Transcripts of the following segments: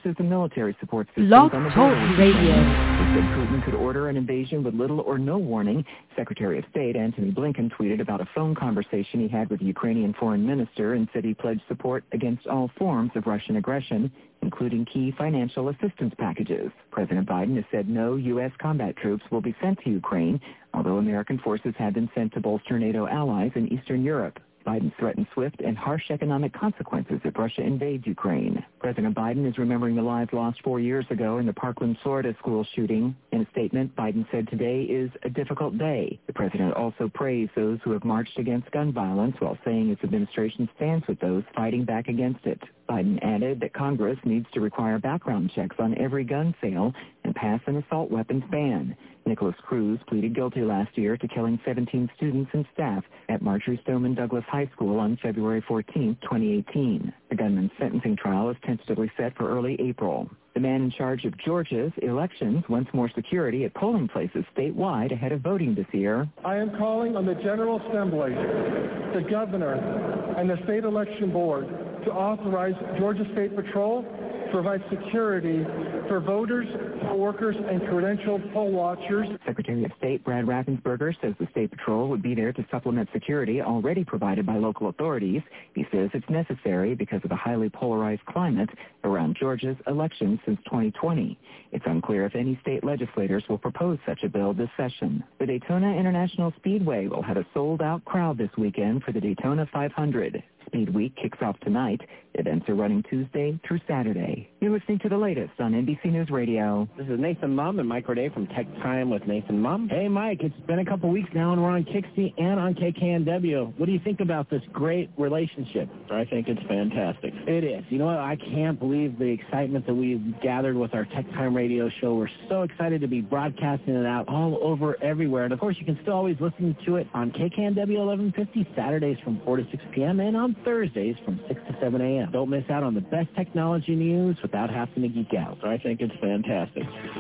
forces and military support systems Blog on the Talk border. Radio. He said Putin could order an invasion with little or no warning. Secretary of State Antony Blinken tweeted about a phone conversation he had with the Ukrainian foreign minister and said he pledged support against all forms of Russian aggression, including key financial assistance packages. President Biden has said no U.S. combat troops will be sent to Ukraine, although American forces have been sent to bolster NATO allies in Eastern Europe. Biden threatened swift and harsh economic consequences if Russia invades Ukraine. President Biden is remembering the lives lost 4 years ago in the Parkland, Florida school shooting. In a statement, Biden said today is a difficult day. The president also praised those who have marched against gun violence while saying his administration stands with those fighting back against it. Biden added that Congress needs to require background checks on every gun sale and pass an assault weapons ban. Nicholas Cruz pleaded guilty last year to killing 17 students and staff at Marjory Stoneman Douglas High School on February 14, 2018. The gunman's sentencing trial is tentatively set for early April. The man in charge of Georgia's elections wants more security at polling places statewide ahead of voting this year. I am calling on the General Assembly, the governor, and the state election board to authorize Georgia State Patrol to provide security for voters, poll workers, and credentialed poll watchers. Secretary of State Brad Raffensperger says the State Patrol would be there to supplement security already provided by local authorities. He says it's necessary because of the highly polarized climate around Georgia's elections since 2020. It's unclear if any state legislators will propose such a bill this session. The Daytona International Speedway will have a sold-out crowd this weekend for the Daytona 500. Speed Week kicks off tonight. Events are running Tuesday through Saturday. You're listening to the latest on NBC News Radio. This is Nathan Mum and Mike Roday from Tech Time with Nathan Mum. Hey, Mike, it's been a couple weeks now, and we're on Kixie and on KKNW. What do you think about this great relationship? I think it's fantastic. It is. You know what? I can't believe the excitement that we've gathered with our Tech Time radio show. We're so excited to be broadcasting it out all over everywhere. And, of course, you can still always listen to it on KKNW 1150 Saturdays from 4 to 6 p.m. and on Thursdays from 6 to 7 a.m. Don't miss out on the best technology news without having to geek out. I think it's fantastic.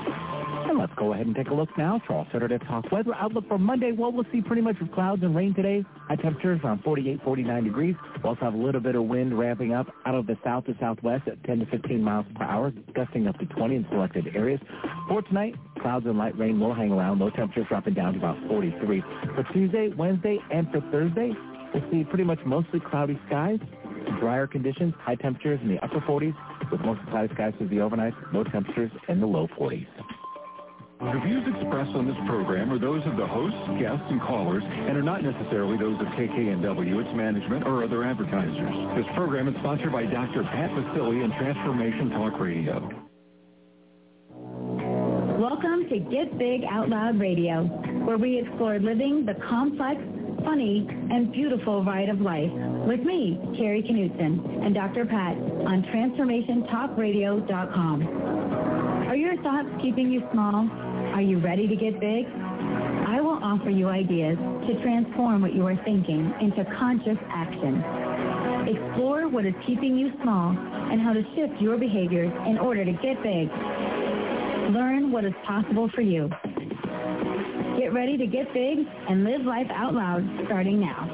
And let's go ahead and take a look now for our Saturday Talk weather outlook for Monday. Well, we'll see pretty much with clouds and rain today. High temperatures around 48, 49 degrees. We'll also have a little bit of wind ramping up out of the south to southwest at 10 to 15 miles per hour, gusting up to 20 in selected areas. For tonight, clouds and light rain will hang around. Low temperatures dropping down to about 43. For Tuesday, Wednesday, and for Thursday, we'll see pretty much mostly cloudy skies, drier conditions, high temperatures in the upper 40s, with mostly cloudy skies through the overnight, low temperatures in the low 40s. The views expressed on this program are those of the hosts, guests, and callers, and are not necessarily those of KKNW, its management, or other advertisers. This program is sponsored by Dr. Pat Vasili and Transformation Talk Radio. Welcome to Get Big Out Loud Radio, where we explore living the complex, funny, and beautiful ride of life with me, Carrie Knutson, and Dr. Pat on TransformationTalkRadio.com. Are your thoughts keeping you small? Are you ready to get big? I will offer you ideas to transform what you are thinking into conscious action. Explore what is keeping you small and how to shift your behaviors in order to get big. Learn what is possible for you. Get ready to get big and live life out loud starting now.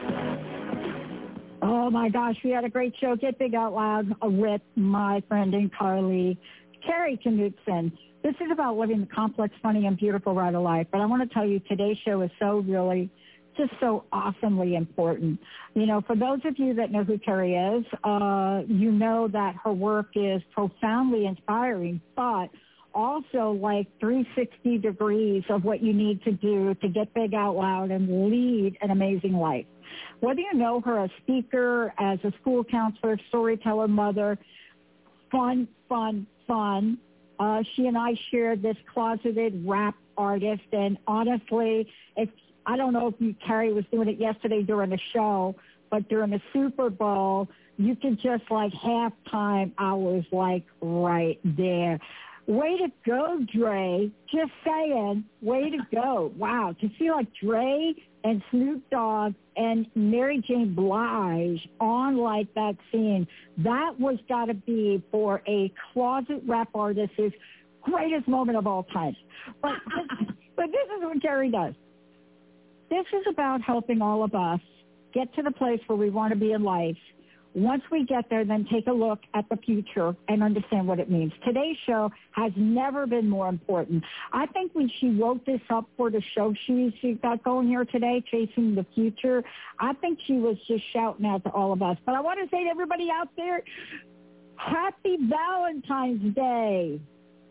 Oh, my gosh, we had a great show, Get Big Out Loud, with my friend and colleague, Carrie Knutson. This is about living the complex, funny, and beautiful ride of life. But I want to tell you, today's show is so really just so awesomely important. You know, for those of you that know who Carrie is, you know that her work is profoundly inspiring, but also like 360 degrees of what you need to do to get big out loud and lead an amazing life. Whether you know her as speaker, as a school counselor, storyteller, mother, fun. She and I shared this closeted rap artist, and honestly, I don't know if Carrie was doing it yesterday during the show, but during the Super Bowl, you could just like halftime, I was like right there. Way to go, Dre. Just saying, way to go. Wow, to see like Dre and Snoop Dogg and Mary J. Blige on like that scene, that was got to be for a closet rap artist's greatest moment of all time. But this is what Carrie does. This is about helping all of us get to the place where we want to be in life, Once we get there, then take a look at the future and understand what it means. Today's show has never been more important. I think when she wrote this up for the show she got going here today, Chasing the Future, I think she was just shouting out to all of us. But I want to say to everybody out there, Happy Valentine's Day.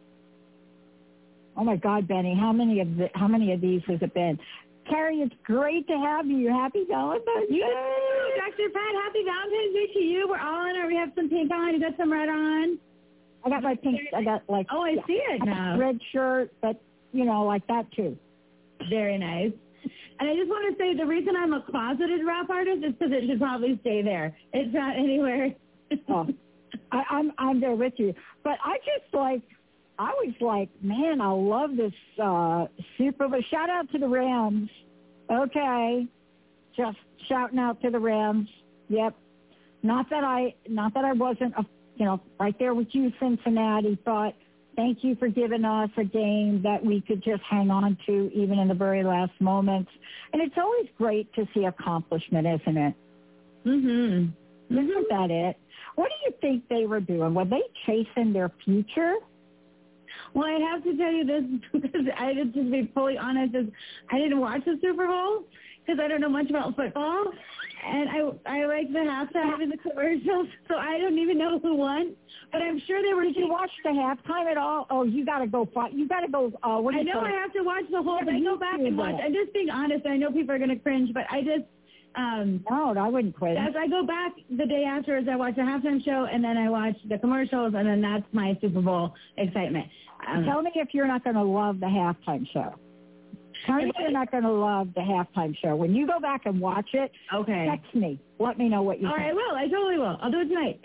Oh, my God, Benny, how many of these has it been? Carrie, it's great to have you. Happy Valentine's Day. Dr. Pat, happy Valentine's Day to you. We're all in. We have some pink on. You got some red on? I got my pink. I got Oh, I see it now. Red shirt, but, like that, too. Very nice. And I just want to say the reason I'm a closeted rap artist is because it should probably stay there. It's not anywhere. I'm there with you. But I was like, man, I love this Super Bowl. Shout out to the Rams. Okay. Just shouting out to the Rams. Yep. Not that I wasn't, right there with you, Cincinnati, thought, thank you for giving us a game that we could just hang on to even in the very last moments. And it's always great to see accomplishment, isn't it? Mm-hmm. Isn't that it? What do you think they were doing? Were they chasing their future? Well, I have to tell you this because I just to be fully honest, is I didn't watch the Super Bowl because I don't know much about football, and I like the halftime and the commercials, so I don't even know who won. But I'm sure they were. Did you watch the halftime at all? Oh, you got to go. You got to go. What do you I have to watch the whole. But I go back and watch. I'm just being honest. I know people are going to cringe, but I just. No, I wouldn't quit. As I go back the day after, as I watch the halftime show, and then I watch the commercials, and then that's my Super Bowl excitement. Tell me if you're not going to love the halftime show. Tell me if you're not going to love the halftime show. When you go back and watch it, text me. Let me know what you think. All right, I will. I totally will. I'll do it tonight.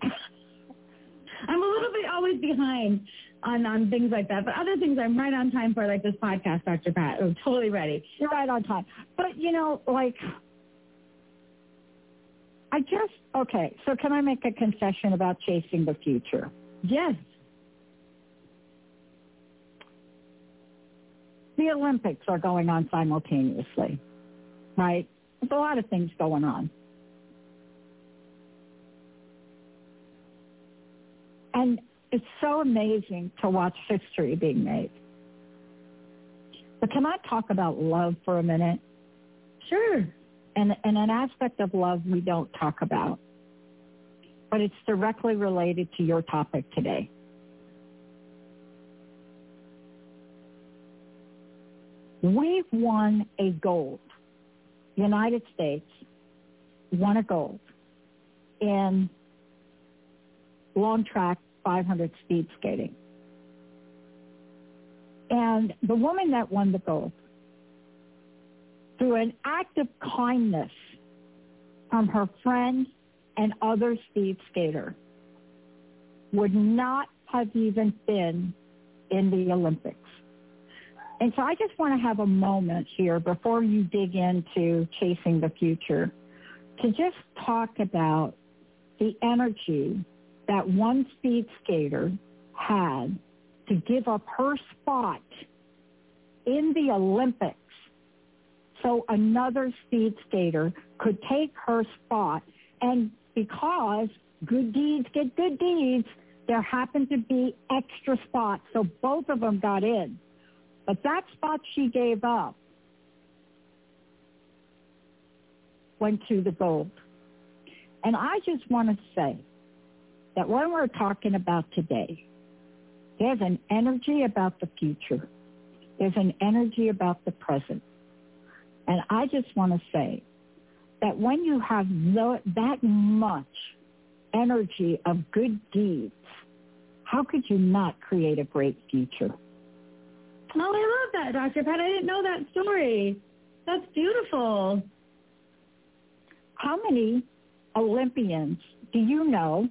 I'm a little bit always behind on things like that, but other things I'm right on time for, like this podcast, Dr. Pat. I'm totally ready. You're right on time. But, so can I make a confession about Chasing the Future? Yes. The Olympics are going on simultaneously, right? There's a lot of things going on. And it's so amazing to watch history being made. But can I talk about love for a minute? Sure. And an aspect of love we don't talk about, but it's directly related to your topic today. We've won a gold. The United States won a gold in long track 500 speed skating. And the woman that won the gold, through an act of kindness from her friend and other speed skater, would not have even been in the Olympics. And so I just want to have a moment here before you dig into Chasing the Future to just talk about the energy that one speed skater had to give up her spot in the Olympics so another speed skater could take her spot. And because good deeds get good deeds, there happened to be extra spots, so both of them got in. But that spot she gave up went to the gold. And I just want to say that when we're talking about today, there's an energy about the future. There's an energy about the present. And I just want to say that when you have that much energy of good deeds, how could you not create a great future? Oh, I love that, Dr. Pat. I didn't know that story. That's beautiful. How many Olympians do you know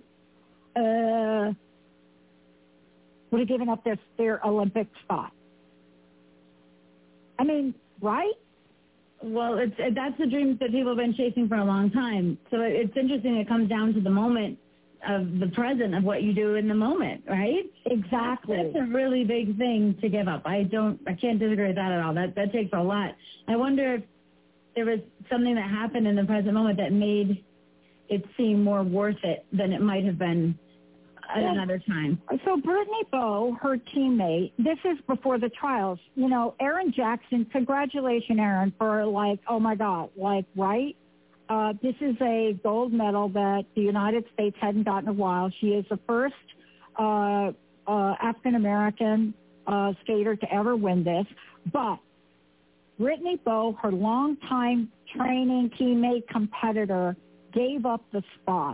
would have given up their Olympic spot? I mean, right? Well, that's the dreams that people have been chasing for a long time. So it's interesting. It comes down to the moment of the present of what you do in the moment, right? Exactly. That's a really big thing to give up. I can't disagree with that at all. That takes a lot. I wonder if there was something that happened in the present moment that made it seem more worth it than it might have been at another time. So Brittany Bowe, her teammate, this is before the trials. You know, Erin Jackson, congratulations, Erin, for oh my God, right? This is a gold medal that the United States hadn't gotten in a while. She is the first African-American skater to ever win this. But Brittany Bowe, her longtime training teammate competitor, gave up the spot.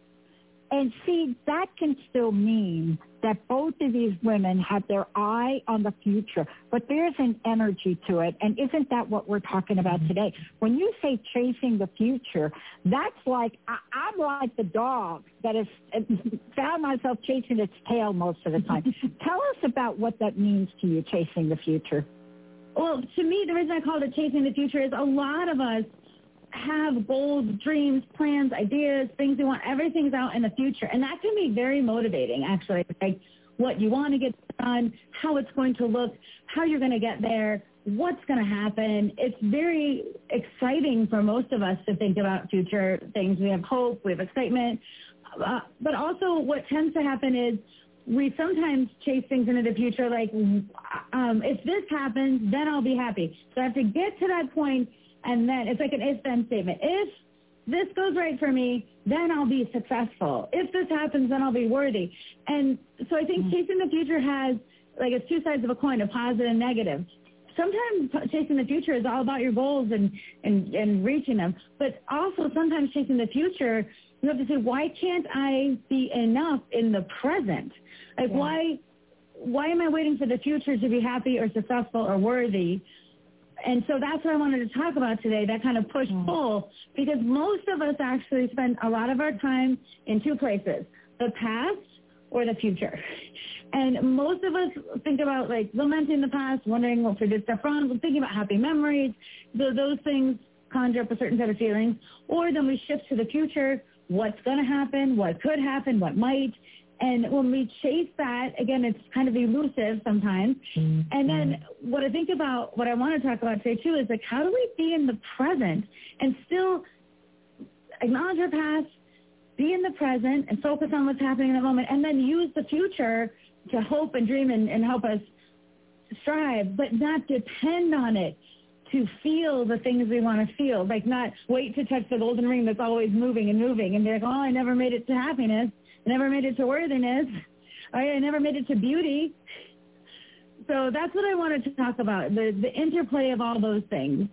And see, that can still mean that both of these women have their eye on the future, but there's an energy to it. And isn't that what we're talking about today? When you say chasing the future, that's like, I'm like the dog that has found myself chasing its tail most of the time. Tell us about what that means to you, chasing the future. Well, to me, the reason I called it chasing the future is a lot of us have goals, dreams, plans, ideas, things we want. Everything's out in the future. And that can be very motivating, actually. Like what you want to get done, how it's going to look, how you're going to get there, what's going to happen. It's very exciting for most of us to think about future things. We have hope, we have excitement. But also what tends to happen is we sometimes chase things into the future like, if this happens, then I'll be happy. So I have to get to that point. And then it's like an if-then statement. If this goes right for me, then I'll be successful. If this happens, then I'll be worthy. And so I think chasing the future has, it's two sides of a coin, a positive and negative. Sometimes chasing the future is all about your goals and reaching them. But also sometimes chasing the future, you have to say, why can't I be enough in the present? Why am I waiting for the future to be happy or successful or worthy? And so that's what I wanted to talk about today, that kind of push-pull, because most of us actually spend a lot of our time in two places, the past or the future. And most of us think about, lamenting the past, wondering what we did stuff wrong, thinking about happy memories. Those things conjure up a certain set of feelings. Or then we shift to the future, what's going to happen, what could happen, what might. And when we chase that, again, it's kind of elusive sometimes. And then what I think about, what I want to talk about today, too, is how do we be in the present and still acknowledge our past, be in the present, and focus on what's happening in the moment, and then use the future to hope and dream and help us strive, but not depend on it to feel the things we want to feel, not wait to touch the golden ring that's always moving and moving and be like, oh, I never made it to happiness. I never made it to worthiness. I never made it to beauty. So that's what I wanted to talk about, the interplay of all those things.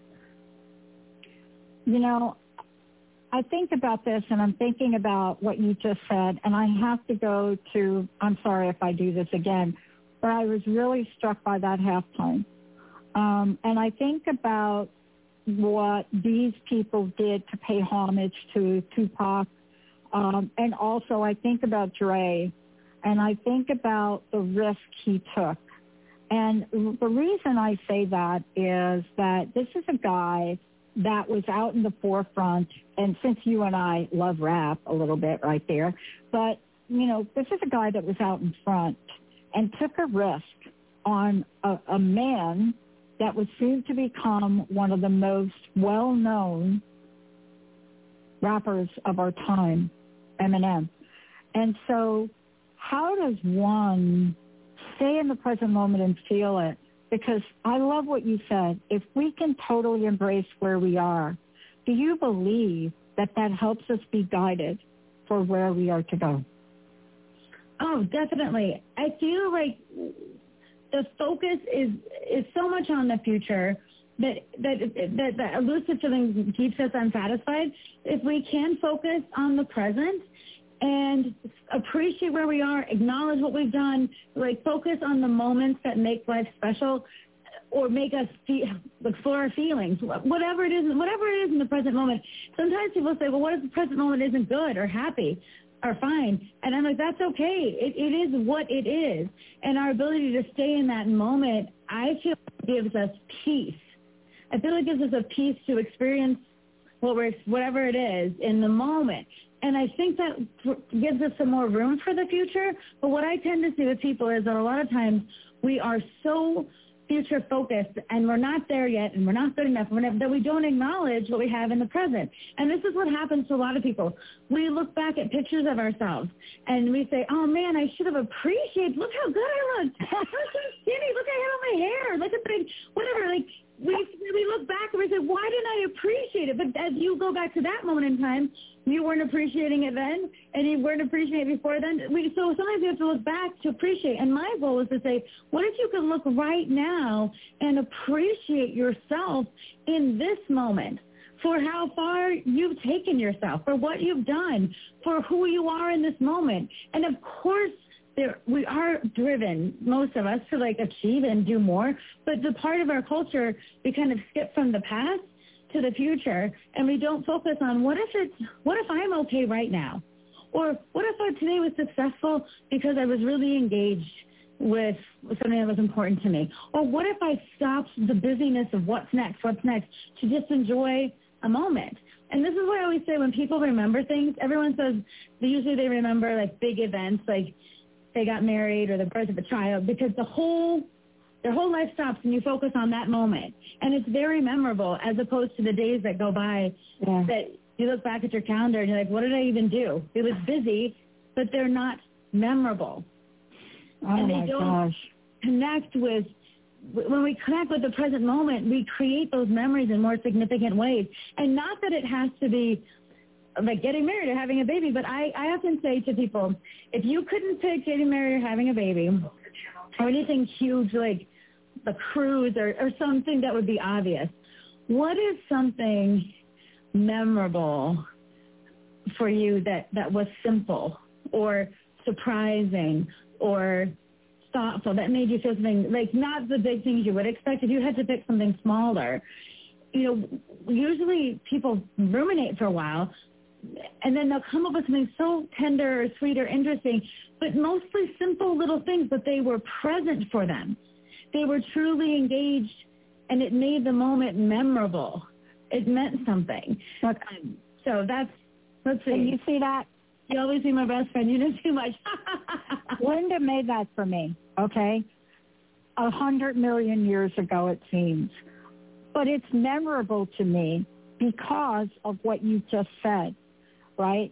You know, I think about this, and I'm thinking about what you just said, and I have to go to, I'm sorry if I do this again, but I was really struck by that halftime. And I think about what these people did to pay homage to Tupac. And also I think about Dre, and I think about the risk he took. And the reason I say that is that this is a guy that was out in the forefront, and since you and I love rap a little bit right there, but, this is a guy that was out in front and took a risk on a man that was soon to become one of the most well-known rappers of our time, Eminem. And so how does one stay in the present moment and feel it? Because I love what you said. If we can totally embrace where we are, do you believe that helps us be guided for where we are to go? Oh, definitely. I feel like the focus is so much on the future that elusive feeling keeps us unsatisfied. If we can focus on the present and appreciate where we are, acknowledge what we've done, focus on the moments that make life special or make us explore our feelings, whatever it is in the present moment. Sometimes people say, well, what if the present moment isn't good or happy or fine? And I'm like, that's okay. It is what it is. And our ability to stay in that moment, I feel, gives us peace. I feel it gives us a peace to experience whatever it is in the moment. And I think that gives us some more room for the future. But what I tend to see with people is that a lot of times we are so future focused, and we're not there yet, and we're not good enough, that we don't acknowledge what we have in the present. And this is what happens to a lot of people. We look back at pictures of ourselves, and we say, oh, man, I should have appreciated, look how good I look. I'm so skinny. Look, I have all my hair. Look at the, whatever. Like, we look back and we say, why didn't I appreciate it? But as you go back to that moment in time, you weren't appreciating it then, and you weren't appreciating it before then. So sometimes you have to look back to appreciate. And my goal is to say, what if you could look right now and appreciate yourself in this moment for how far you've taken yourself, for what you've done, for who you are in this moment. And of course, we are driven, most of us, to like achieve and do more. But the part of our culture, we kind of skip from the past to the future, and we don't focus on what if I'm okay right now, or what if I today was successful because I was really engaged with something that was important to me, or what if I stopped the busyness of what's next to just enjoy a moment. And this is what I always say when people remember things. Everyone says usually they remember like big events, like they got married or the birth of a child, because their whole life stops and you focus on that moment. And it's very memorable, as opposed to the days that go by that you look back at your calendar and you're like, what did I even do? It was busy, but they're not memorable. And they don't connect with, when we connect with the present moment, we create those memories in more significant ways. And not that it has to be like getting married or having a baby, but I often say to people, if you couldn't pick getting married or having a baby or anything huge like the cruise or something that would be obvious, what is something memorable for you that was simple or surprising or thoughtful, that made you feel something, like not the big things you would expect? If you had to pick something smaller, usually people ruminate for a while, and then they'll come up with something so tender or sweet or interesting, but mostly simple little things, but they were present for them. They were truly engaged, and it made the moment memorable. It meant something. So let's see. And you see that? You always be my best friend. You know too much. Linda made that for me, okay? 100 million years ago, it seems. But it's memorable to me because of what you just said, right?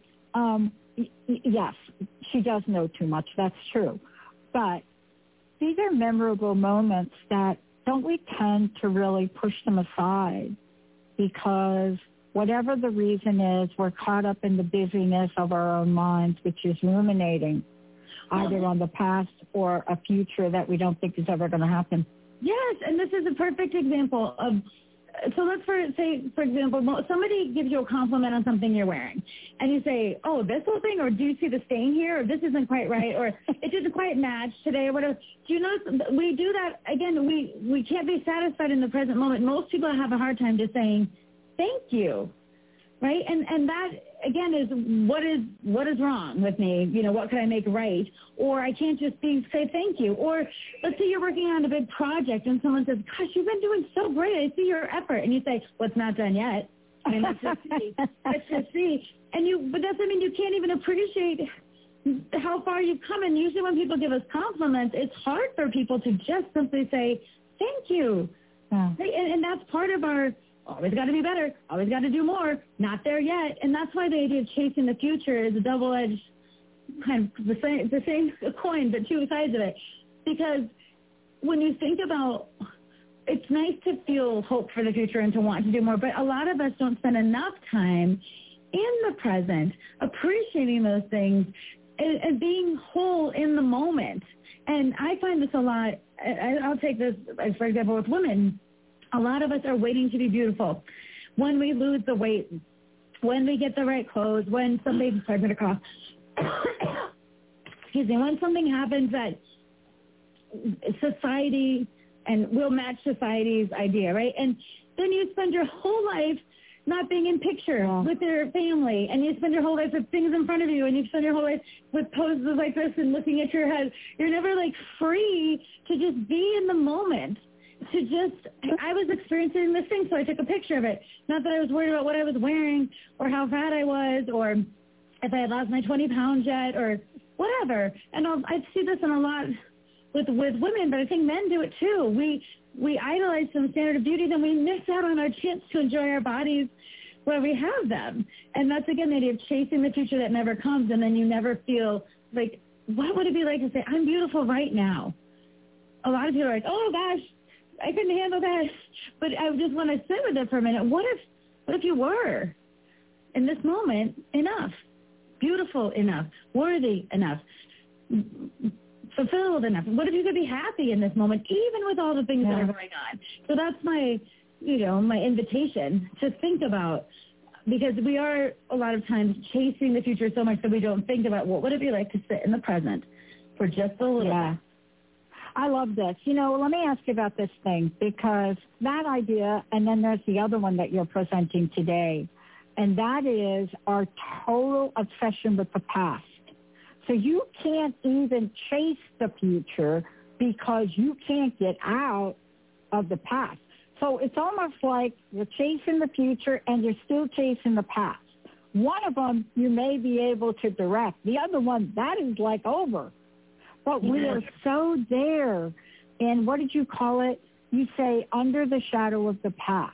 Yes, she does know too much. That's true. But these are memorable moments that don't we tend to really push them aside because whatever the reason is, we're caught up in the busyness of our own minds, which is ruminating either on the past or a future that we don't think is ever going to happen. Yes, and this is a perfect example of, so let's say, for example, somebody gives you a compliment on something you're wearing, and you say, oh, this whole thing, or do you see the stain here, or this isn't quite right, or it didn't quite match today, or whatever. Do you notice we do that, again, we can't be satisfied in the present moment. Most people have a hard time just saying, thank you, right? And that, again, is what is wrong with me? What could I make right? Or I can't just say thank you. Or let's say you're working on a big project and someone says, gosh, you've been doing so great. I see your effort. And you say, well, it's not done yet. I mean, let's just see. Let's just see. But that's, you can't even appreciate how far you've come. And usually when people give us compliments, it's hard for people to just simply say, thank you. Yeah. And that's part of our always got to be better, always got to do more, not there yet. And that's why the idea of chasing the future is a double-edged, kind of the same coin, but two sides of it. Because when you think about, it's nice to feel hope for the future and to want to do more, but a lot of us don't spend enough time in the present appreciating those things and being whole in the moment. And I find this a lot. I'll take this, for example, with women. A lot of us are waiting to be beautiful. When we lose the weight, when we get the right clothes, when something, sorry, I'm going to cough. Excuse me, when something happens that society and will match society's idea, right? And then you spend your whole life not being in picture with your family, and you spend your whole life with things in front of you, and you spend your whole life with poses like this and looking at your head. You're never free to just be in the moment. I was experiencing this thing, so I took a picture of it. Not that I was worried about what I was wearing or how fat I was or if I had lost my 20 pounds yet or whatever. And I see this in a lot with women, but I think men do it too. We idolize some standard of beauty, then we miss out on our chance to enjoy our bodies where we have them. And that's, again, the idea of chasing the future that never comes, and then you never feel like, what would it be like to say, I'm beautiful right now? A lot of people are like, oh, gosh, I couldn't handle that. But I just want to sit with it for a minute. What if you were, in this moment, enough, beautiful enough, worthy enough, fulfilled enough? What if you could be happy in this moment, even with all the things that are going on? So that's my invitation to think about, because we are a lot of times chasing the future so much that we don't think about what would it be like to sit in the present for just a little bit. I love this. Let me ask you about this thing, because that idea, and then there's the other one that you're presenting today, and that is our total obsession with the past. So you can't even chase the future because you can't get out of the past. So it's almost like you're chasing the future and you're still chasing the past. One of them you may be able to direct. The other one, that is like over. But we are so there in, what did you call it? You say under the shadow of the past.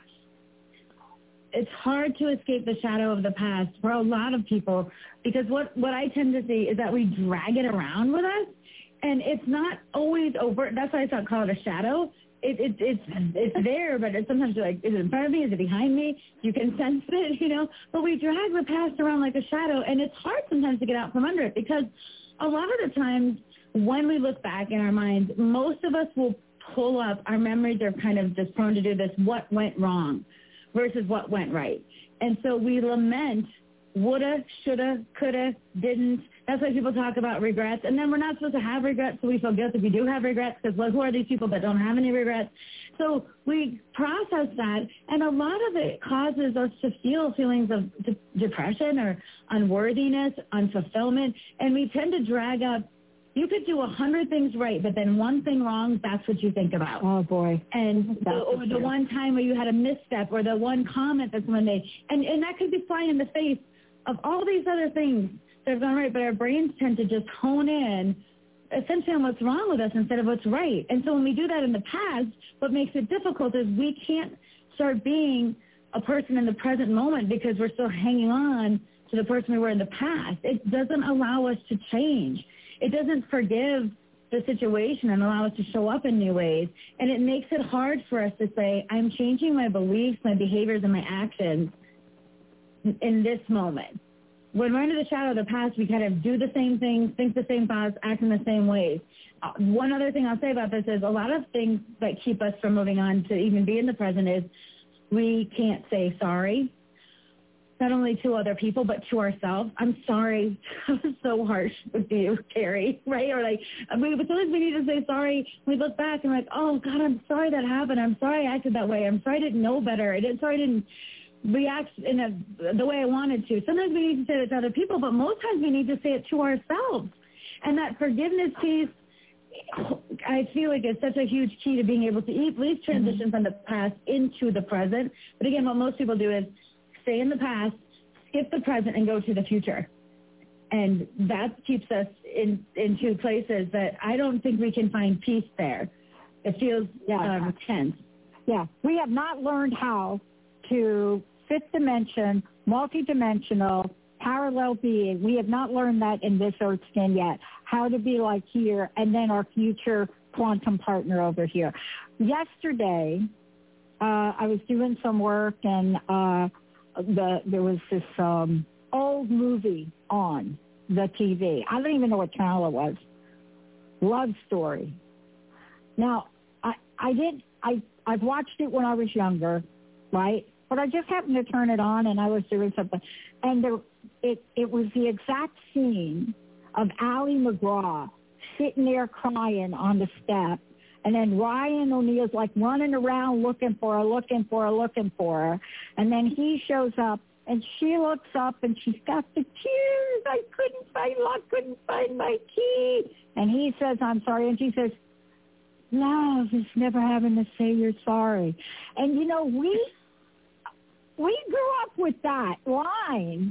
It's hard to escape the shadow of the past for a lot of people, because what I tend to see is that we drag it around with us, and it's not always overt. That's why I call it a shadow. It's there, but it's sometimes you're like, is it in front of me? Is it behind me? You can sense it, But we drag the past around like a shadow, and it's hard sometimes to get out from under it, because a lot of the times when we look back in our minds, most of us will pull up, our memories are kind of just prone to do this, what went wrong versus what went right. And so we lament woulda, shoulda, coulda, didn't. That's why people talk about regrets. And then we're not supposed to have regrets, so we feel guilty if we do have regrets, because who are these people that don't have any regrets? So we process that, and a lot of it causes us to feel feelings of depression or unworthiness, unfulfillment, and we tend to drag up. You could do 100 things right, but then one thing wrong, that's what you think about. Oh, boy. And the one time where you had a misstep, or the one comment that someone made. And that could be flying in the face of all these other things that have gone right, but our brains tend to just hone in essentially on what's wrong with us instead of what's right. And so when we do that in the past, what makes it difficult is we can't start being a person in the present moment because we're still hanging on to the person we were in the past. It doesn't allow us to change. It doesn't forgive the situation and allow us to show up in new ways. And it makes it hard for us to say, I'm changing my beliefs, my behaviors, and my actions in this moment. When we're under the shadow of the past, we kind of do the same things, think the same thoughts, act in the same ways. One other thing I'll say about this is a lot of things that keep us from moving on to even be in the present is we can't say sorry, not only to other people, but to ourselves. I'm sorry. I was so harsh with you, Carrie, right? Or like, sometimes we need to say sorry. We look back and we're like, oh, God, I'm sorry that happened. I'm sorry I acted that way. I'm sorry I didn't know better. Sorry I didn't react in the way I wanted to. Sometimes we need to say it to other people, but most times we need to say it to ourselves. And that forgiveness piece, I feel like it's such a huge key to being able to at least transition from the past into the present. But again, what most people do is stay in the past, skip the present, and go to the future. And that keeps us in two places that I don't think we can find peace there. It feels tense. Yeah, we have not learned how to fifth dimension, multidimensional, parallel being. We have not learned that in this Earth skin yet, how to be like here and then our future quantum partner over here. Yesterday, I was doing some work, and there was this old movie on the TV. I don't even know what channel it was. Love Story. Now, I've watched it when I was younger, right? But I just happened to turn it on, and I was doing something. And it was the exact scene of Ally McGraw sitting there crying on the step. And then Ryan O'Neal's like running around looking for her. And then he shows up, and she looks up, and she's got the tears. I couldn't find my key. And he says, I'm sorry. And she says, love is never having to say you're sorry. And, we grew up with that line,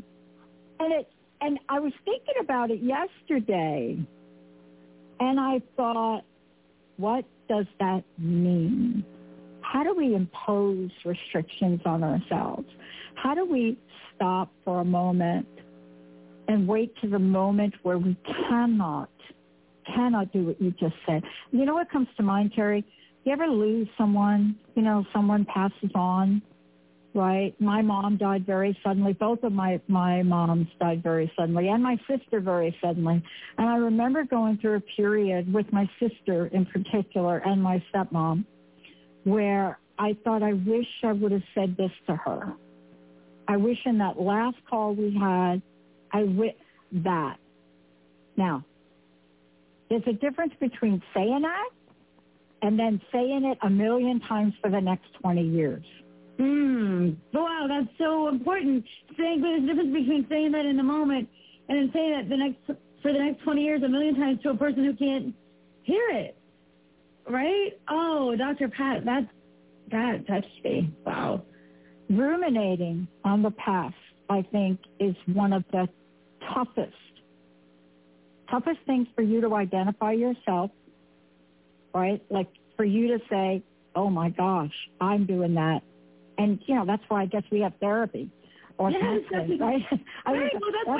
and I was thinking about it yesterday, and I thought, what does that mean? How do we impose restrictions on ourselves? How do we stop for a moment and wait to the moment where we cannot do what you just said? You know what comes to mind, Terry? You ever lose someone, someone passes on, right? My mom died very suddenly. Both of my moms died very suddenly, and my sister very suddenly. And I remember going through a period with my sister in particular and my stepmom where I thought, I wish I would have said this to her. I wish in that last call we had, that. Now, there's a difference between saying that and then saying it a million times for the next 20 years. Wow, that's so important. There's a difference between saying that in the moment and then saying that for the next 20 years a million times to a person who can't hear it. Right? Oh, Dr. Pat, that touched me. Wow. Ruminating on the past, I think, is one of the toughest things for you to identify yourself, right? Like for you to say, oh my gosh, I'm doing that. And, that's why I guess we have therapy or counseling, right? Right.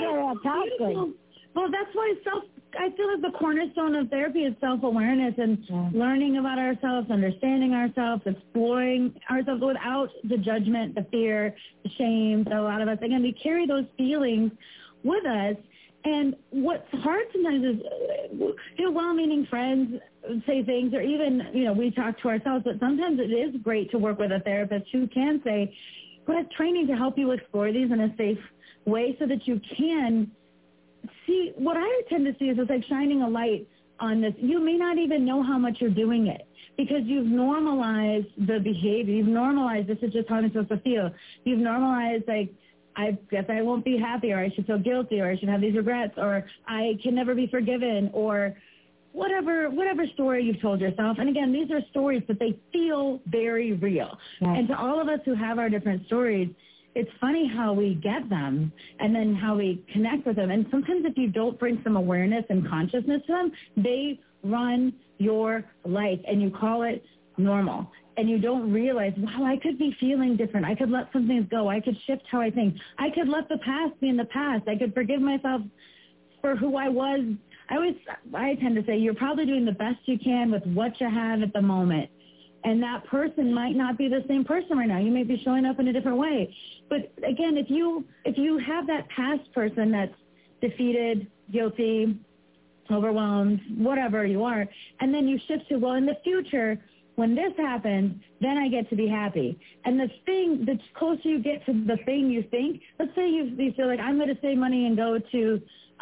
Well, that's why I feel like the cornerstone of therapy is self-awareness and learning about ourselves, understanding ourselves, exploring ourselves without the judgment, the fear, the shame. So a lot of us, again, we carry those feelings with us. And what's hard sometimes is, well-meaning friends say things, or even, we talk to ourselves, but sometimes it is great to work with a therapist who can say, who has training to help you explore these in a safe way so that you can see. What I tend to see is it's like shining a light on this. You may not even know how much you're doing it because you've normalized the behavior. You've normalized this is just how I'm supposed to feel. You've normalized, like, I guess I won't be happy, or I should feel guilty, or I should have these regrets, or I can never be forgiven, or whatever story you've told yourself. And again, these are stories, but they feel very real. Yes. And to all of us who have our different stories, it's funny how we get them and then how we connect with them. And sometimes if you don't bring some awareness and consciousness to them, they run your life and you call it normal. And you don't realize, wow, I could be feeling different. I could let some things go. I could shift how I think. I could let the past be in the past. I could forgive myself for who I was. I tend to say you're probably doing the best you can with what you have at the moment. And that person might not be the same person right now. You may be showing up in a different way. But again, if you have that past person that's defeated, guilty, overwhelmed, whatever you are, and then you shift to, well, in the future, when this happens, then I get to be happy. And the closer you get to the thing you think, let's say you feel like I'm going to save money and go to,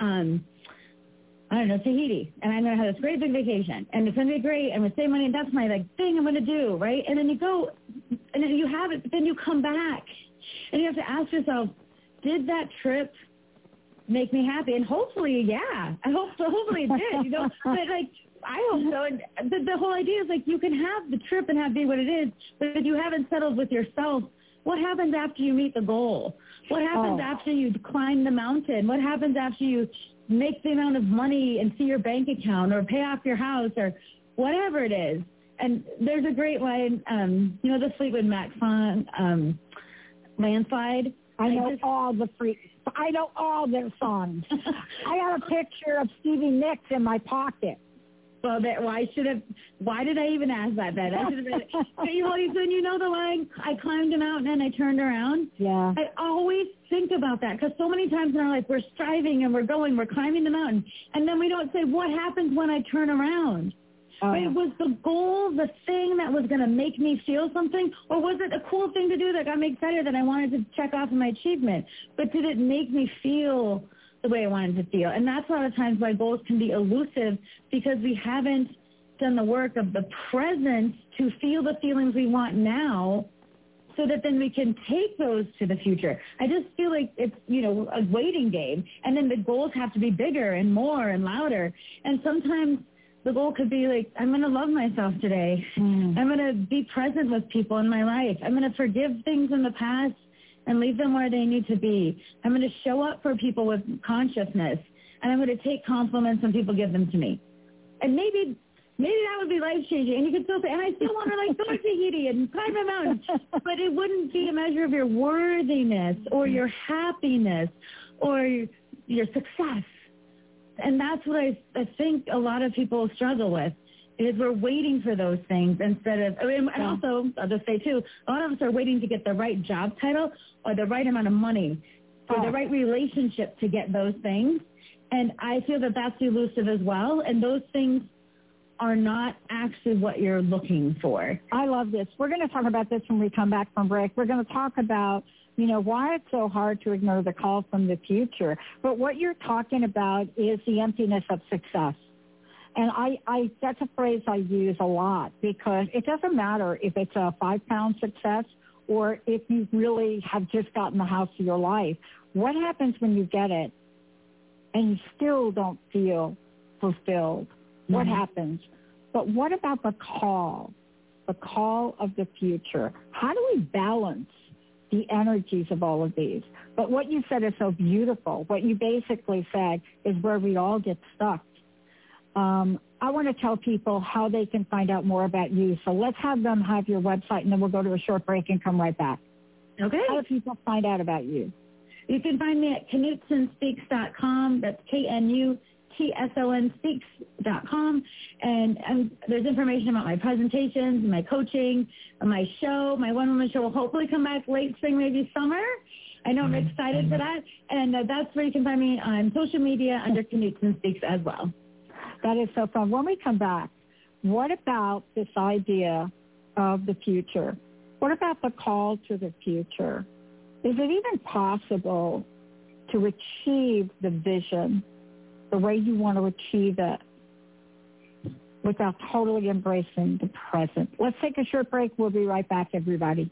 Tahiti, and I'm going to have this great big vacation, and it's going to be great, and I'm going to save money, and that's my thing I'm going to do, right? And then you go, and then you have it, but then you come back, and you have to ask yourself, did that trip make me happy? And hopefully, yeah. I hope so. Hopefully it did, But I hope so. And the whole idea is you can have the trip and have be what it is, but if you haven't settled with yourself, what happens after you meet the goal? What happens after you climb the mountain? What happens after you make the amount of money and see your bank account or pay off your house or whatever it is? And there's a great line, the Fleetwood Mac song, Landslide. I know all their songs. I got a picture of Stevie Nicks in my pocket. Well, why did I even ask that then? I should have read it. When you know the line, I climbed a mountain and I turned around. Yeah. I always think about that because so many times in our life we're striving and we're climbing the mountain. And then we don't say, what happens when I turn around? Right? Was the goal the thing that was going to make me feel something? Or was it a cool thing to do that got me excited that I wanted to check off my achievement? But did it make me feel the way I wanted to feel? And that's a lot of times why goals can be elusive because we haven't done the work of the present to feel the feelings we want now so that then we can take those to the future. I just feel like it's, a waiting game. And then the goals have to be bigger and more and louder. And sometimes the goal could be I'm going to love myself today. I'm going to be present with people in my life. I'm going to forgive things in the past and leave them where they need to be. I'm going to show up for people with consciousness, and I'm going to take compliments when people give them to me. And maybe maybe that would be life-changing. And you could still say, and I still want to like go to Tahiti and climb a mountain. But it wouldn't be a measure of your worthiness or your happiness or your success. And that's what I think a lot of people struggle with, is we're waiting for those things instead of, and also, I'll just say too, a lot of us are waiting to get the right job title or the right amount of money or the right relationship to get those things. And I feel that that's elusive as well. And those things are not actually what you're looking for. I love this. We're going to talk about this when we come back from break. We're going to talk about, why it's so hard to ignore the call from the future. But what you're talking about is the emptiness of success. And I that's a phrase I use a lot, because it doesn't matter if it's a 5-pound success or if you really have just gotten the house of your life. What happens when you get it and you still don't feel fulfilled? What happens? But what about the call of the future? How do we balance the energies of all of these? But what you said is so beautiful. What you basically said is where we all get stuck. I want to tell people how they can find out more about you. So let's have them have your website, and then we'll go to a short break and come right back. Okay. How do people find out about you? You can find me at KnutSonSpeaks.com. That's KNUTSONSpeaks.com. And there's information about my presentations, my coaching, my show. My one-woman show will hopefully come back late spring, maybe summer. I know I'm excited for that. And that's where you can find me on social media under Knutson Speaks as well. That is so fun. When we come back, what about this idea of the future? What about the call to the future? Is it even possible to achieve the vision the way you want to achieve it without totally embracing the present? Let's take a short break. We'll be right back, everybody.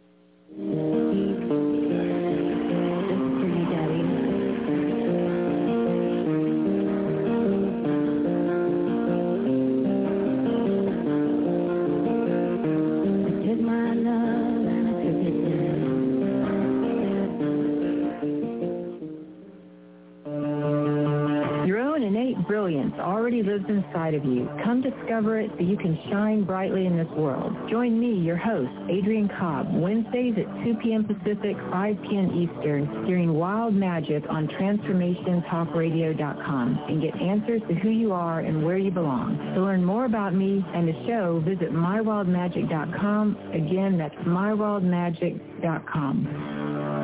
Brilliance already lives inside of you. Come discover it so you can shine brightly in this world. Join me, your host, Adrienne Cobb, Wednesdays at 2 p.m. Pacific, 5 p.m. Eastern, steering Wild Magic on TransformationTalkRadio.com, and get answers to who you are and where you belong. To learn more about me and the show, visit MyWildMagic.com. Again, that's MyWildMagic.com.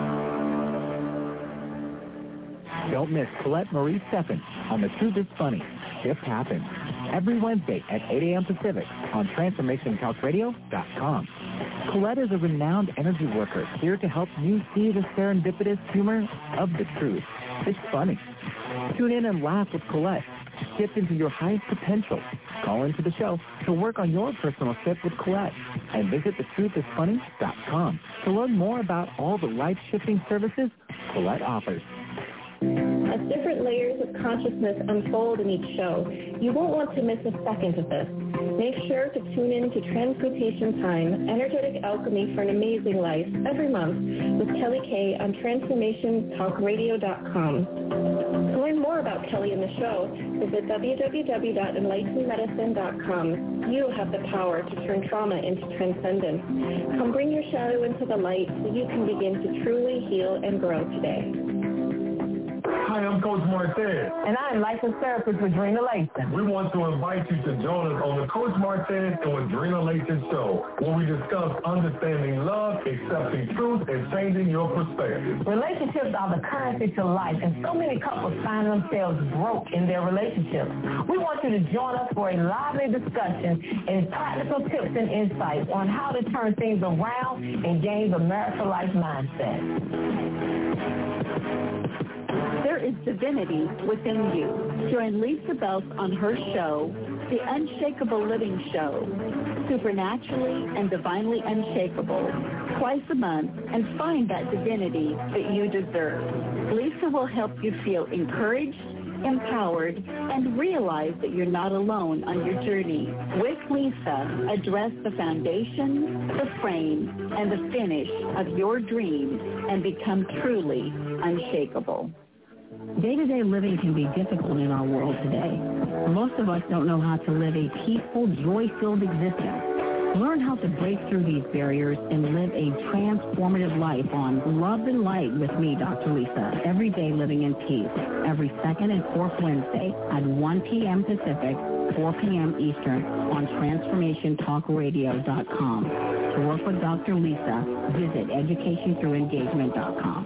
Don't miss Colette Marie Stephens on The Truth is Funny. Shift happens every Wednesday at 8 a.m. Pacific on TransformationTalkRadio.com. Colette is a renowned energy worker here to help you see the serendipitous humor of the truth. It's funny. Tune in and laugh with Colette. Shift into your highest potential. Call into the show to work on your personal shift with Colette. And visit thetruthisfunny.com to learn more about all the life-shifting services Colette offers. As different layers of consciousness unfold in each show, you won't want to miss a second of this. Make sure to tune in to Transmutation Time, Energetic Alchemy for an Amazing Life, every month with Kelly Kay on TransformationTalkRadio.com. To learn more about Kelly and the show, visit www.enlightenedmedicine.com. You have the power to turn trauma into transcendence. Come bring your shadow into the light so you can begin to truly heal and grow today. Hi, I'm Coach Martez. And I'm licensed therapist with Drina Layton. We want to invite you to join us on the Coach Martez and with Drina Layton show, where we discuss understanding love, accepting truth, and changing your perspective. Relationships are the currency to life, and so many couples find themselves broke in their relationships. We want you to join us for a lively discussion and practical tips and insights on how to turn things around and gain the marital life mindset. There is divinity within you. Join Lisa Bells on her show, The Unshakable Living Show, Supernaturally and Divinely Unshakable, twice a month, and find that divinity that you deserve. Lisa will help you feel encouraged, empowered, and realize that you're not alone on your journey. With Lisa, address the foundation, the frame, and the finish of your dreams and become truly unshakable. Day-to-day living can be difficult in our world today. Most of us don't know how to live a peaceful, joy-filled existence. Learn how to break through these barriers and live a transformative life on Love and Light with me, Dr. Lisa. Every day living in peace. Every second and fourth Wednesday at 1 p.m. Pacific, 4 p.m. Eastern on TransformationTalkRadio.com. To work with Dr. Lisa, visit EducationThroughEngagement.com.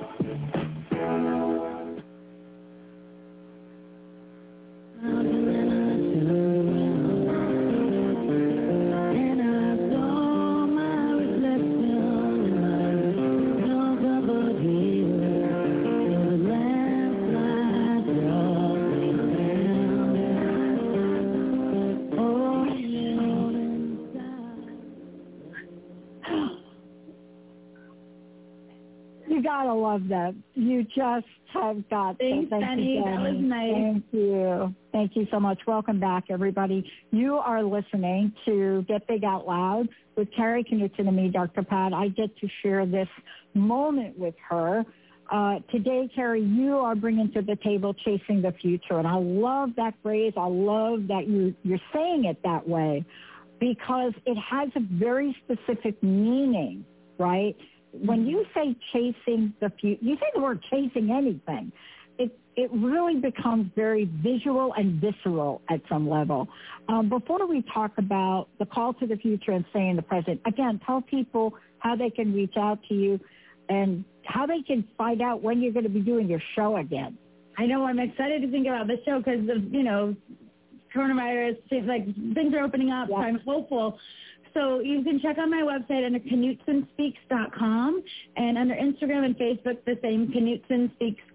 Gotta love that. You just have got. Thanks, Benny. That was nice. Thank you. Thank you so much. Welcome back, everybody. You are listening to Get Big Out Loud with Carrie Knutson and me, Dr. Pat. I get to share this moment with her. Today, Carrie, you are bringing to the table Chasing the Future, and I love that phrase. I love that you're saying it that way because it has a very specific meaning, right? When you say chasing the future, you say the word chasing anything, it really becomes very visual and visceral at some level. Before we talk about the call to the future and staying in the present, again, tell people how they can reach out to you and how they can find out when you're going to be doing your show again. I know I'm excited to think about the show because of, coronavirus, things are opening up, so I'm hopeful. So you can check on my website under KnutsonSpeaks.com and under Instagram and Facebook, the same, Knutson Speaks,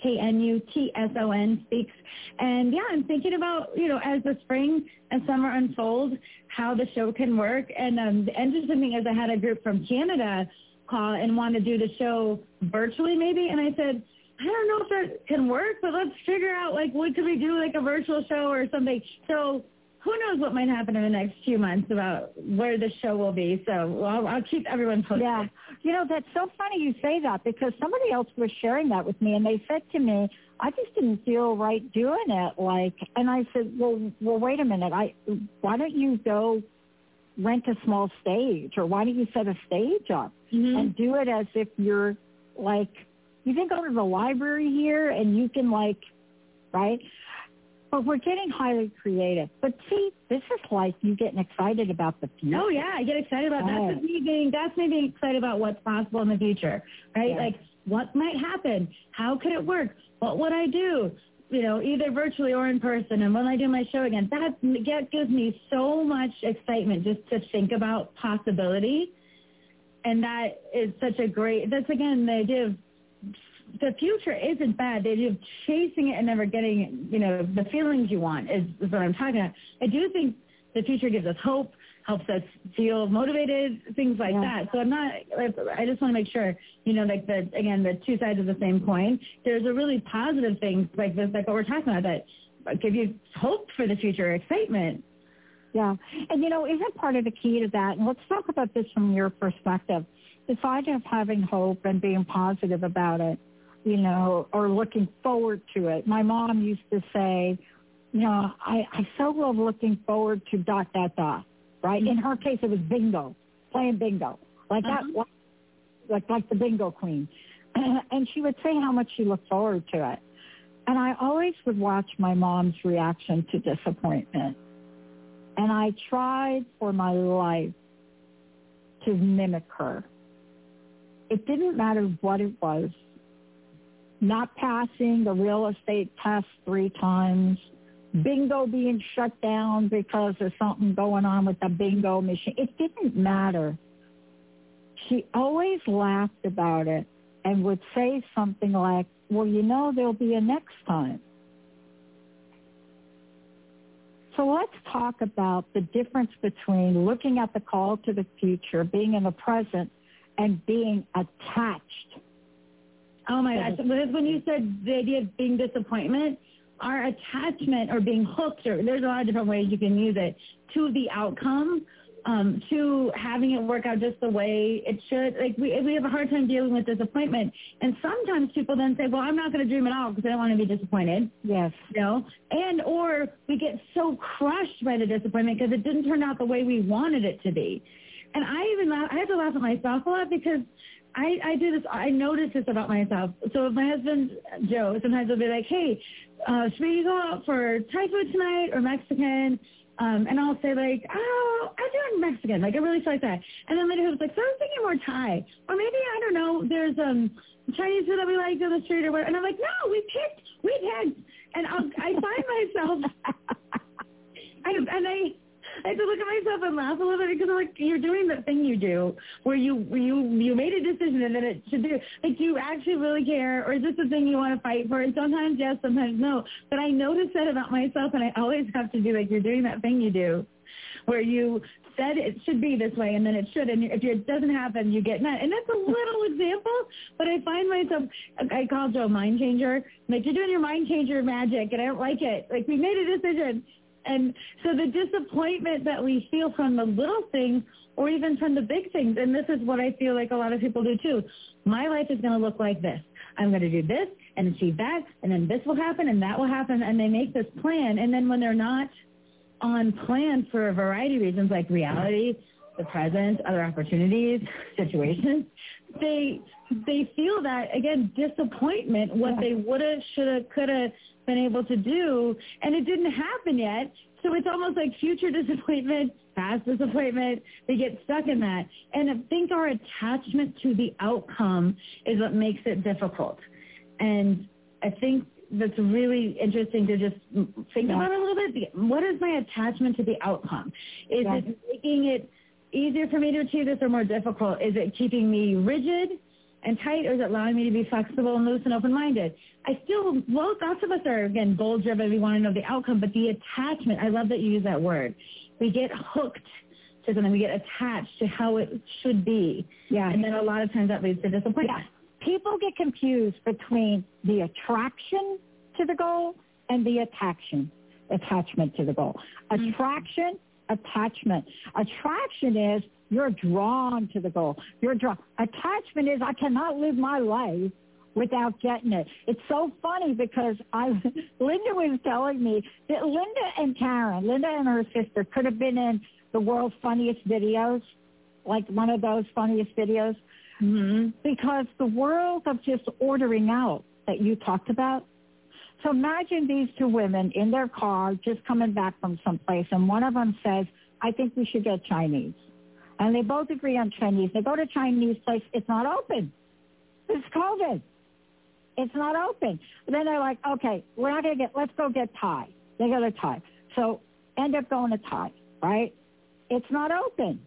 Knutson Speaks. And, I'm thinking about, as the spring and summer unfold, how the show can work. And the interesting thing is I had a group from Canada call and want to do the show virtually maybe. And I said, I don't know if that can work, but let's figure out, what could we do, a virtual show or something. So who knows what might happen in the next few months about where the show will be. So I'll keep everyone posted. Yeah. That's so funny you say that because somebody else was sharing that with me, and they said to me, I just didn't feel right doing it. And I said, well, wait a minute. Why don't you go rent a small stage, or why don't you set a stage up and do it as if you're you can go to the library here and you can right? But we're getting highly creative. But see, this is you getting excited about the future. Oh, yeah, I get excited about that. That's me being excited about what's possible in the future, right? Yeah. What might happen? How could it work? What would I do? Either virtually or in person. And when I do my show again, that gives me so much excitement just to think about possibility. And that is such a great, that's, again, the idea of the future isn't bad. The idea of chasing it and never getting, the feelings you want is what I'm talking about. I do think the future gives us hope, helps us feel motivated, things like that. So I just want to make sure, the two sides of the same coin. There's a really positive thing like this, like what we're talking about, that give you hope for the future, excitement. Yeah. And, isn't part of the key to that, and let's talk about this from your perspective, besides of having hope and being positive about it, or looking forward to it. My mom used to say, I so love looking forward to ... right? In her case, it was bingo, playing bingo, that, like the bingo queen. And she would say how much she looked forward to it. And I always would watch my mom's reaction to disappointment. And I tried for my life to mimic her. It didn't matter what it was. Not passing the real estate test 3 times, bingo being shut down because there's something going on with the bingo machine. It didn't matter. She always laughed about it and would say something like, well, there'll be a next time. So let's talk about the difference between looking at the call to the future, being in the present, and being attached. Oh, my gosh. When you said the idea of being disappointment, our attachment or being hooked, or there's a lot of different ways you can use it, to the outcome to having it work out just the way it should. Like we have a hard time dealing with disappointment. And sometimes people then say, well, I'm not going to dream at all because I don't want to be disappointed. Yes. You know? And or we get so crushed by the disappointment because it didn't turn out the way we wanted it to be. And I have to laugh at myself a lot because I do this. I notice this about myself. So if my husband, Joe, sometimes will be like, hey, should we go out for Thai food tonight or Mexican? And I'll say like, oh, I'm doing Mexican. Like I really feel like that. And then later he'll be like, so I was thinking more Thai. Or maybe, I don't know, there's Chinese food that we like on the street or whatever. And I'm like, no, we picked. And I find myself, I have to look at myself and laugh a little bit because I'm like, you're doing the thing you do where you made a decision and then it should do. Like, do you actually really care, or is this the thing you want to fight for? And sometimes yes, sometimes no. But I notice that about myself, and I always have to do, like, you're doing that thing you do where you said it should be this way and then it should, and if it doesn't happen, you get mad. And that's a little example, but I find myself, I call Joe a mind changer. Like, you're doing your mind changer magic, and I don't like it. Like, we made a decision. And so the disappointment that we feel from the little things or even from the big things, and this is what I feel like a lot of people do too. My life is going to look like this. I'm going to do this and achieve that, and then this will happen and that will happen, and they make this plan. And then when they're not on plan for a variety of reasons, like reality, the present, other opportunities, situations, they feel that, again, disappointment, what they would have, should have, could have been able to do, and it didn't happen yet. So it's almost like future disappointment, past disappointment. They get stuck in that. And I think our attachment to the outcome is what makes it difficult. And I think that's really interesting to just think about it a little bit. What is my attachment to the outcome? Is it making it easier for me to achieve this or more difficult? Is it keeping me rigid and tight, or is it allowing me to be flexible and loose and open-minded? Lots of us are, again, goal-driven. We want to know the outcome, but the attachment, I love that you use that word. We get hooked to something. We get attached to how it should be. Yeah. And then a lot of times that leads to disappointment. Yeah. People get confused between the attraction to the goal and the attachment to the goal. Attraction, attachment. Attraction is you're drawn to the goal. Attachment is I cannot live my life without getting it. It's so funny because Linda was telling me that Linda and her sister could have been in the world's funniest videos, like one of those funniest videos, because the world of just ordering out that you talked about. So imagine these two women in their car just coming back from someplace, and one of them says, I think we should get Chinese. And they both agree on Chinese. They go to Chinese place. It's not open. It's COVID. It's not open. But then they're like, okay, we're not going to let's go get Thai. They go to Thai. So end up going to Thai, right? It's not open.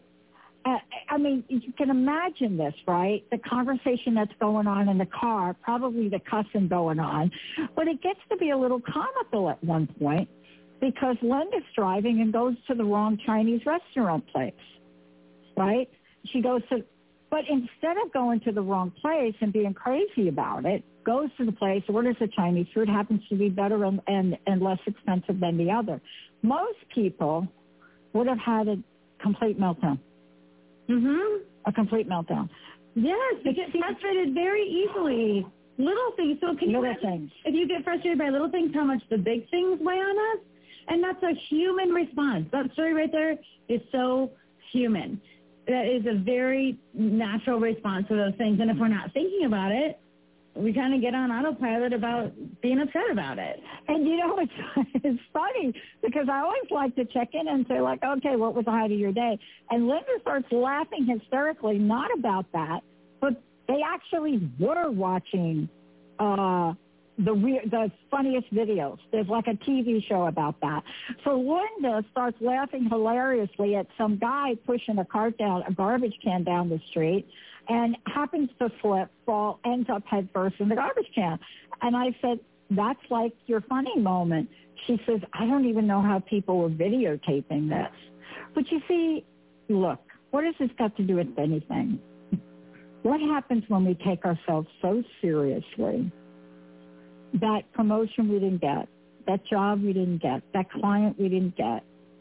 I mean, you can imagine this, right? The conversation that's going on in the car, probably the cussing going on. But it gets to be a little comical at one point because Linda's driving and goes to the wrong Chinese restaurant place, right? She goes to, but instead of going to the wrong place and being crazy about it, goes to the place, orders the Chinese food, happens to be better and less expensive than the other. Most people would have had a complete meltdown. A complete meltdown. Yes, they get frustrated very easily. Little things. So can you imagine if you get frustrated by little things, how much the big things weigh on us? And that's a human response. That story right there is so human. That is a very natural response to those things. And if we're not thinking about it, we kind of get on autopilot about being upset about it. And, you know, it's funny because I always like to check in and say, like, okay, what was the height of your day? And Linda starts laughing hysterically, not about that, but they actually were watching the funniest videos. There's like a TV show about that. So Linda starts laughing hilariously at some guy pushing a garbage can down the street, and happens to slip, fall, ends up head first in the garbage can. And I said, that's like your funny moment. She says, I don't even know how people were videotaping this. But you see, look, what has this got to do with anything? What happens when we take ourselves so seriously? That promotion we didn't get, that job we didn't get, that client we didn't get,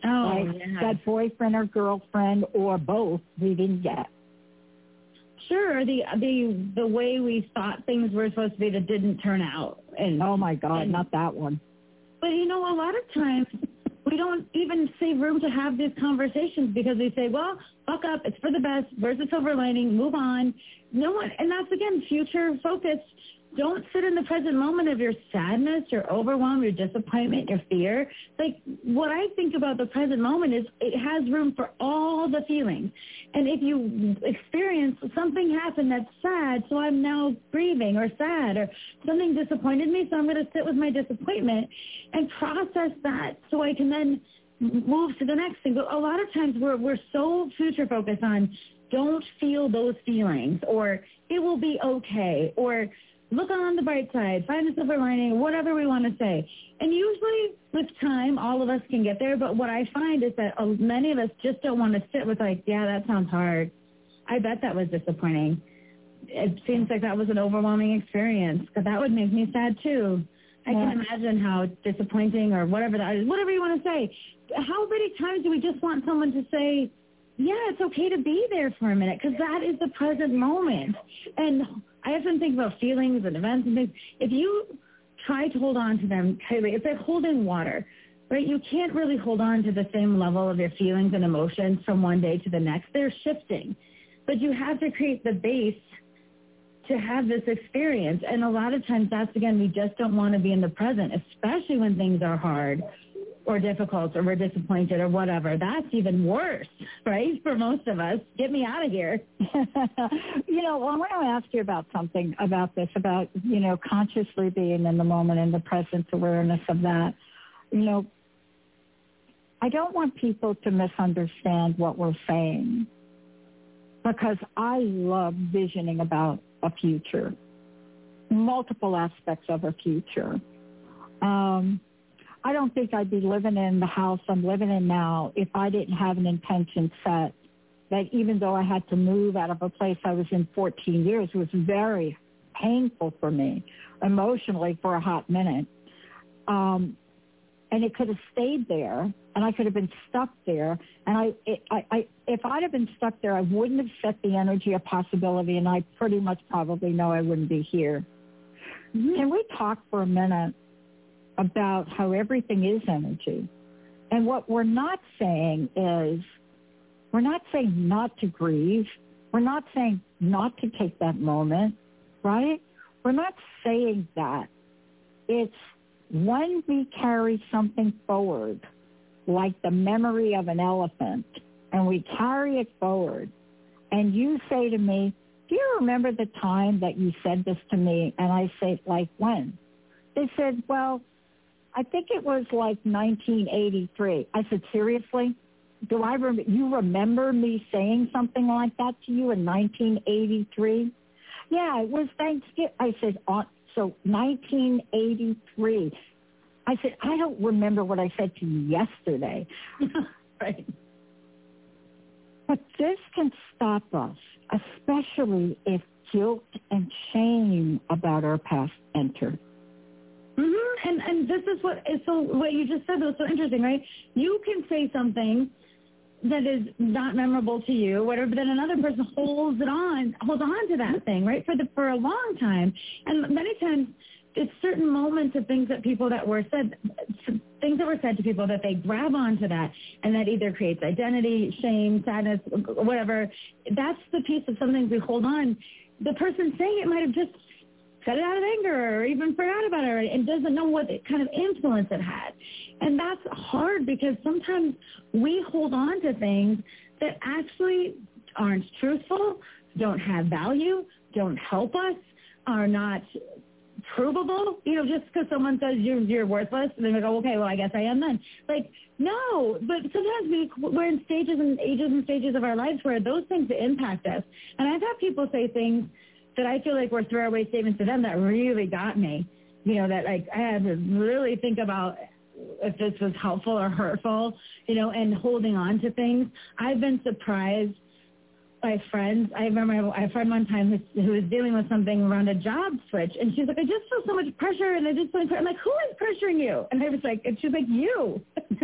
that boyfriend or girlfriend or both we didn't get. Sure, the way we thought things were supposed to be that didn't turn out. And oh my God, not that one. But a lot of times we don't even save room to have these conversations because we say, well, fuck up, it's for the best, where's the silver lining, move on. No one, and that's again future focused. Don't sit in the present moment of your sadness, your overwhelm, your disappointment, your fear. Like, what I think about the present moment is it has room for all the feelings. And if you experience something happened that's sad, so I'm now grieving or sad, or something disappointed me, so I'm going to sit with my disappointment and process that so I can then move to the next thing. But a lot of times we're so future focused on don't feel those feelings, or it will be okay, or look on the bright side, find the silver lining, whatever we want to say. And usually with time, all of us can get there. But what I find is that many of us just don't want to sit with yeah, that sounds hard. I bet that was disappointing. It seems like that was an overwhelming experience, because that would make me sad too. I can imagine how disappointing or whatever that is, whatever you want to say. How many times do we just want someone to say, yeah, it's okay to be there for a minute, because that is the present moment. And I often think about feelings and events and things. If you try to hold on to them tightly, it's like holding water, right? You can't really hold on to the same level of your feelings and emotions from one day to the next. They're shifting. But you have to create the base to have this experience. And a lot of times that's, again, we just don't want to be in the present, especially when things are hard or difficult or we're disappointed or whatever. That's even worse, right, for most of us. Get me out of here. I want to ask you about something about this, about, consciously being in the moment and the present awareness of that. I don't want people to misunderstand what we're saying, because I love visioning about a future, multiple aspects of a future. I don't think I'd be living in the house I'm living in now if I didn't have an intention set that even though I had to move out of a place I was in 14 years, it was very painful for me emotionally for a hot minute. And it could have stayed there, and I could have been stuck there. And if I'd have been stuck there, I wouldn't have set the energy of possibility, and I pretty much probably know I wouldn't be here. Mm-hmm. Can we talk for a minute about how everything is energy? And what we're not saying is, we're not saying not to grieve. We're not saying not to take that moment, right? We're not saying that. It's when we carry something forward, like the memory of an elephant, and we carry it forward, and you say to me, do you remember the time that you said this to me? And I say, like when? They said, well, I think it was like 1983. I said, seriously? You remember me saying something like that to you in 1983? Yeah, it was Thanksgiving. I said, so 1983. I said, I don't remember what I said to you yesterday. Right. But this can stop us, especially if guilt and shame about our past enter. Mm-hmm. And this is what you just said was so interesting, right? You can say something that is not memorable to you, whatever, but then another person holds on to that thing, right, for a long time. And many times it's certain moments of things that were said to people that they grab onto that, and that either creates identity, shame, sadness, whatever. That's the piece of something we hold on. The person saying it might have just said it out of anger or even forgot about it and doesn't know what kind of influence it had. And that's hard because sometimes we hold on to things that actually aren't truthful, don't have value, don't help us, are not provable. Just because someone says you're worthless, and then we go, okay, well, I guess I am then. Like, no, but sometimes we're in stages and stages of our lives where those things impact us. And I've had people say things that I feel like were throwaway statements to them that really got me. That like I had to really think about if this was helpful or hurtful, and holding on to things. I've been surprised by friends. I remember I had a friend one time who was dealing with something around a job switch, and she's like, I just feel so much pressure, and I just feel I'm like, who is pressuring you? And I was like, and she's like, you.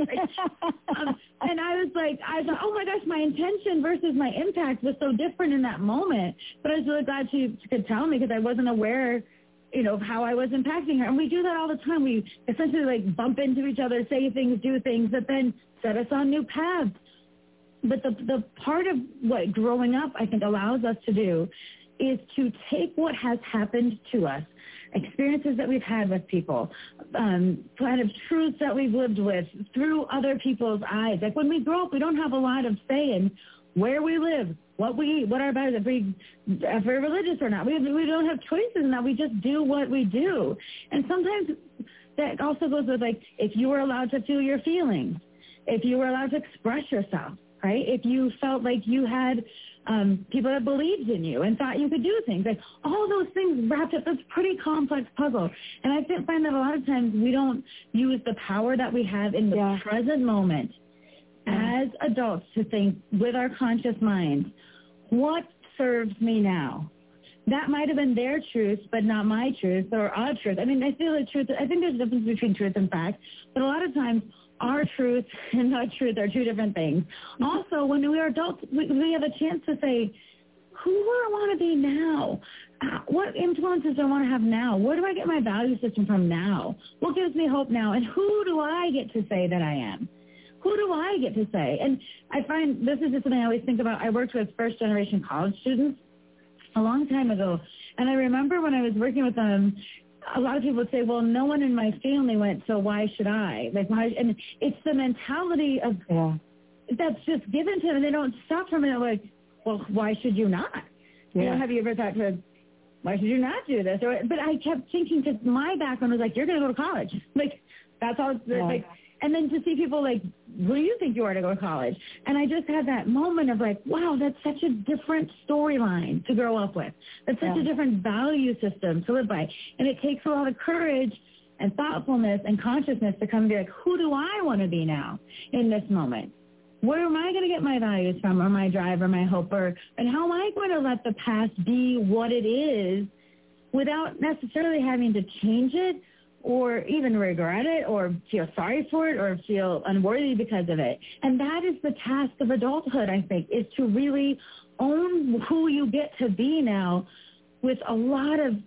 And I thought, oh my gosh, my intention versus my impact was so different in that moment. But I was really glad she could tell me, because I wasn't aware, of how I was impacting her. And we do that all the time. We essentially bump into each other, say things, do things that then set us on new paths. But the part of what growing up, I think, allows us to do is to take what has happened to us, experiences that we've had with people, kind of truths that we've lived with through other people's eyes. Like when we grow up, we don't have a lot of say in where we live, what we eat, what our bodies, if we're religious or not. We don't have choices in that. We just do what we do. And sometimes that also goes with, if you were allowed to feel your feelings, if you were allowed to express yourself, right? If you felt like you had people that believed in you and thought you could do things, all those things wrapped up, that's a pretty complex puzzle. And I find that a lot of times we don't use the power that we have in the present moment as adults to think with our conscious minds, what serves me now? That might have been their truth, but not my truth or our truth. I mean, I feel like truth, I think there's a difference between truth and fact, but a lot of times our truth and our truth are two different things. Also, when we are adults, we have a chance to say, who do I want to be now? What influences do I want to have now? Where do I get my value system from now? What gives me hope now? And who do I get to say that I am? Who do I get to say? And I find this is just something I always think about. I worked with first-generation college students a long time ago, and I remember when I was working with them, a lot of people would say, well, no one in my family went, so why should I? And it's the mentality of that's just given to them, and they don't stop from it well, why should you not? Yeah. Have you ever thought why should you not do this? But I kept thinking, because my background was you're going to go to college. That's all. And then to see people who do you think you are to go to college? And I just had that moment of wow, that's such a different storyline to grow up with. That's such a different value system to live by. And it takes a lot of courage and thoughtfulness and consciousness to come and be who do I want to be now in this moment? Where am I going to get my values from, or my drive, or my hope, and how am I going to let the past be what it is without necessarily having to change it, or even regret it, or feel sorry for it, or feel unworthy because of it. And that is the task of adulthood, I think, is to really own who you get to be now with a lot of,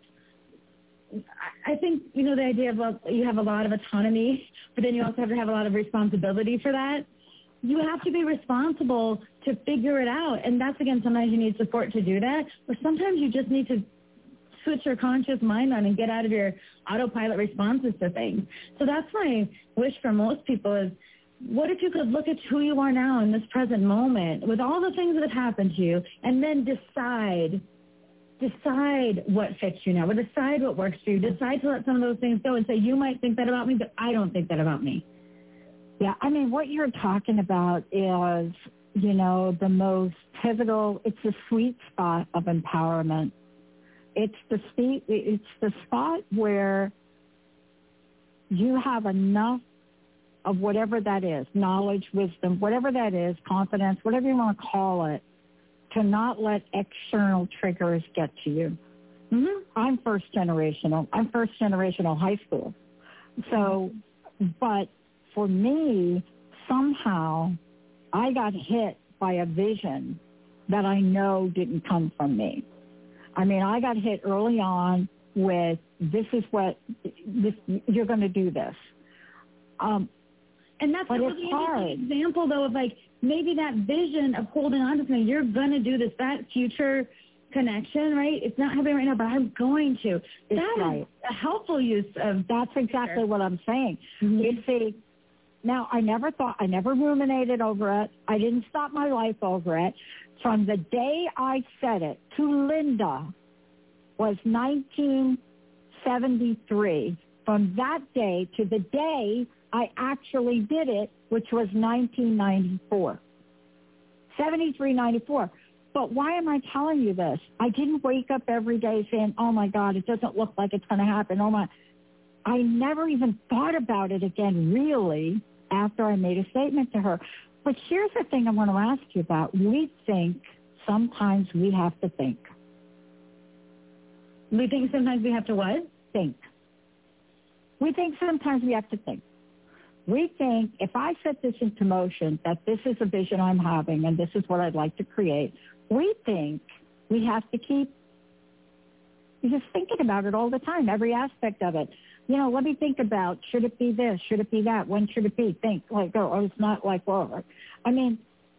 I think, the idea of you have a lot of autonomy, but then you also have to have a lot of responsibility for that. You have to be responsible to figure it out. And that's, again, sometimes you need support to do that, or sometimes you just need to switch your conscious mind on and get out of your autopilot responses to things. So that's my wish for most people is, what if you could look at who you are now in this present moment with all the things that have happened to you, and then decide what fits you now, or decide what works for you, decide to let some of those things go and say, you might think that about me, but I don't think that about me. Yeah, I mean, what you're talking about is, the most pivotal, it's the sweet spot of empowerment. It's the spot where you have enough of whatever that is, knowledge, wisdom, whatever that is, confidence, whatever you want to call it, to not let external triggers get to you. Mm-hmm. I'm first generational high school. So, but for me, somehow I got hit by a vision that I know didn't come from me. I mean, I got hit early on with you're going to do this. And that's a really interesting example, though, of maybe that vision of holding on to something. You're going to do this, that future connection, right? It's not happening right now, but I'm going to. That is a helpful use of. That's exactly what I'm saying. Mm-hmm. Now, I never ruminated over it. I didn't stop my life over it. From the day I said it to Linda was 1973. From that day to the day I actually did it, which was 1994. 73, 94. But why am I telling you this? I didn't wake up every day saying, oh, my God, it doesn't look like it's going to happen. I never even thought about it again, really, after I made a statement to her. But here's the thing I want to ask you about. We think sometimes we have to think. We think sometimes we have to what? Think. We think sometimes we have to think. We think if I set this into motion, that this is a vision I'm having and this is what I'd like to create, we think we have to keep just thinking about it all the time, every aspect of it. You know, let me think about, should it be this? Should it be that? When should it be? Think, like, oh, it's not like, well, I mean,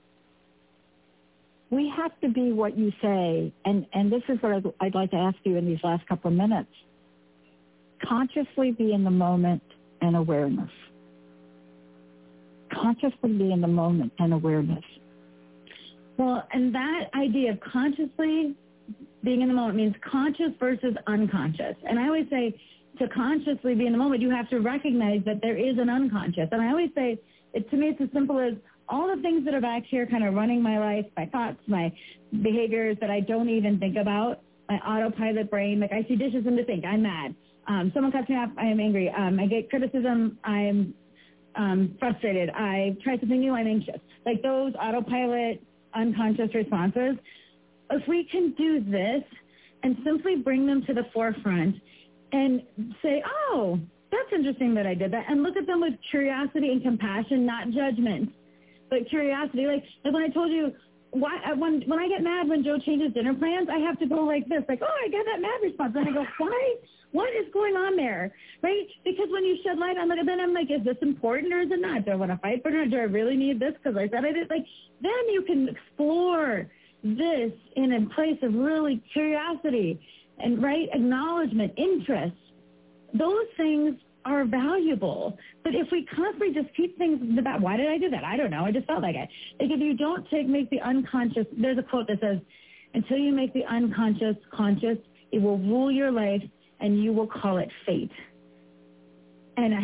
we have to be what you say, and this is what I'd like to ask you in these last couple of minutes. Consciously be in the moment and awareness. Consciously be in the moment and awareness. Well, and that idea of consciously being in the moment means conscious versus unconscious. And I always say to consciously be in the moment, you have to recognize that there is an unconscious. And I always say, to me, it's as simple as all the things that are back here kind of running my life, my thoughts, my behaviors that I don't even think about, my autopilot brain. Like I see dishes and to think, I'm mad. Someone cuts me off, I am angry. I get criticism, I am frustrated. I try something new, I'm anxious. Like those autopilot unconscious responses, if we can do this and simply bring them to the forefront and say, oh, that's interesting that I did that, and look at them with curiosity and compassion, not judgment, but curiosity. Like when I told you, when I get mad when Joe changes dinner plans, I have to go like this, like, oh, I got that mad response. And I go, why? What is going on there, right? Because when you shed light on it, then I'm like, is this important or is it not? Do I want to fight for it or do I really need this because I said I did? Like, then you can explore this in a place of really curiosity and, right, acknowledgement, interest. Those things are valuable. But if we constantly just keep things about, why did I do that? I don't know. I just felt like it. Like if you don't make the unconscious, there's a quote that says, until you make the unconscious conscious, it will rule your life and you will call it fate. And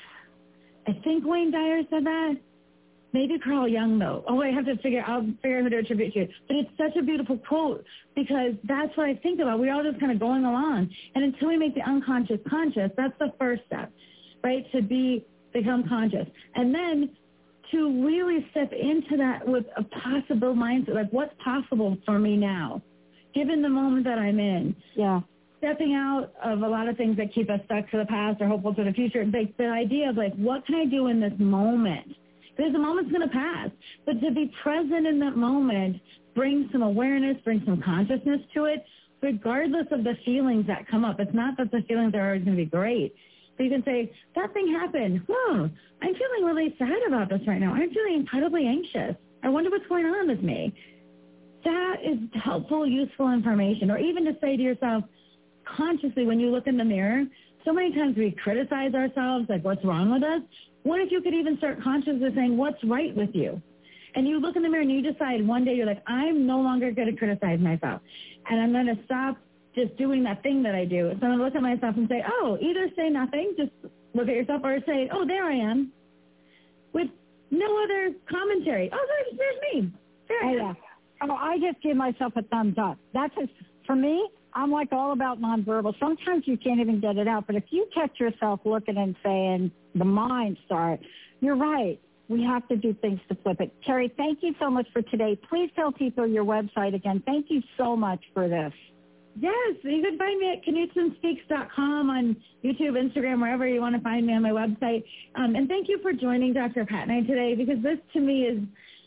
I think Wayne Dyer said that. Maybe Carl Jung, though. Oh, I'll figure out who to attribute to it. But it's such a beautiful quote because that's what I think about. We're all just kind of going along. And until we make the unconscious conscious, that's the first step, right, to become conscious. And then to really step into that with a possible mindset, like what's possible for me now, given the moment that I'm in. Yeah. Stepping out of a lot of things that keep us stuck to the past or hopeful to the future. Like the idea of like, what can I do in this moment? Because the moment's going to pass. But to be present in that moment, bring some awareness, bring some consciousness to it, regardless of the feelings that come up. It's not that the feelings are always going to be great. But you can say, that thing happened. I'm feeling really sad about this right now. I'm feeling incredibly anxious. I wonder what's going on with me. That is helpful, useful information. Or even to say to yourself, consciously when you look in the mirror, so many times we criticize ourselves, like what's wrong with us. What if you could even start consciously saying, what's right with you? And you look in the mirror and you decide one day, you're like, I'm no longer going to criticize myself. And I'm going to stop just doing that thing that I do. So I'm going to look at myself and say, oh, either say nothing, just look at yourself, or say, oh, there I am, with no other commentary. Oh, there's me. There I am. Yeah. Oh, I just give myself a thumbs up. That's just, for me, I'm like all about nonverbal. Sometimes you can't even get it out, but if you catch yourself looking and saying, the mind start, you're right. We have to do things to flip it. Terry, thank you so much for today. Please tell people your website again. Thank you so much for this. Yes, you can find me at KnutSonSpeaks.com on YouTube, Instagram, wherever you want to find me on my website. And thank you for joining Dr. Pat and I today, because this to me is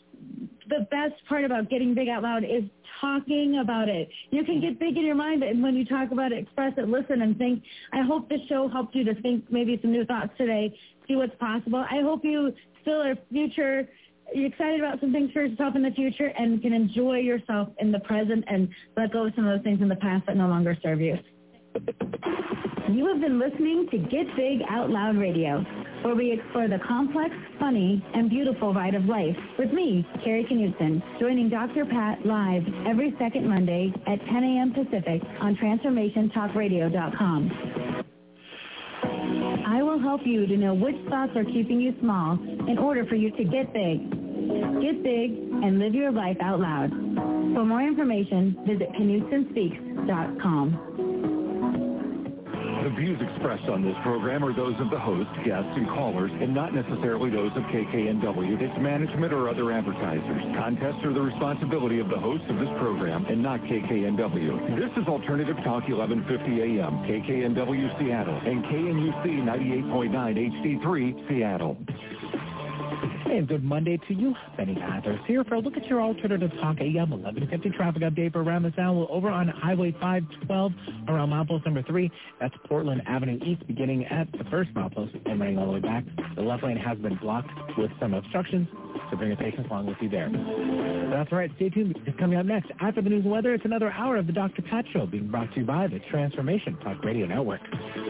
the best part about getting big out loud is talking about it. You can get big in your mind, and when you talk about it, express it, listen, and think. I hope this show helped you to think maybe some new thoughts today, see what's possible. I hope you still are you're excited about some things for yourself in the future and can enjoy yourself in the present and let go of some of those things in the past that no longer serve you. You have been listening to Get Big Out Loud Radio, where we explore the complex, funny, and beautiful ride of life with me, Carrie Knutson, joining Dr. Pat live every second Monday at 10 a.m. Pacific on TransformationTalkRadio.com. I will help you to know which thoughts are keeping you small in order for you to get big. Get big and live your life out loud. For more information, visit KnutSonSpeaks.com. The views expressed on this program are those of the host, guests, and callers, and not necessarily those of KKNW, its management, or other advertisers. Contests are the responsibility of the host of this program and not KKNW. This is Alternative Talk 1150 AM, KKNW Seattle, and KNUC 98.9 HD3 Seattle. And good Monday to you. Benny Mathers here for a look at your Alternative Talk AM 1150 traffic update for around this hour. Over on Highway 512 around milepost number 3. That's Portland Avenue East, beginning at the first milepost and running all the way back. The left lane has been blocked with some obstructions, so bring your patience along with you there. That's right. Stay tuned. It's coming up next. After the news and weather, it's another hour of the Dr. Pat Show being brought to you by the Transformation Talk Radio Network.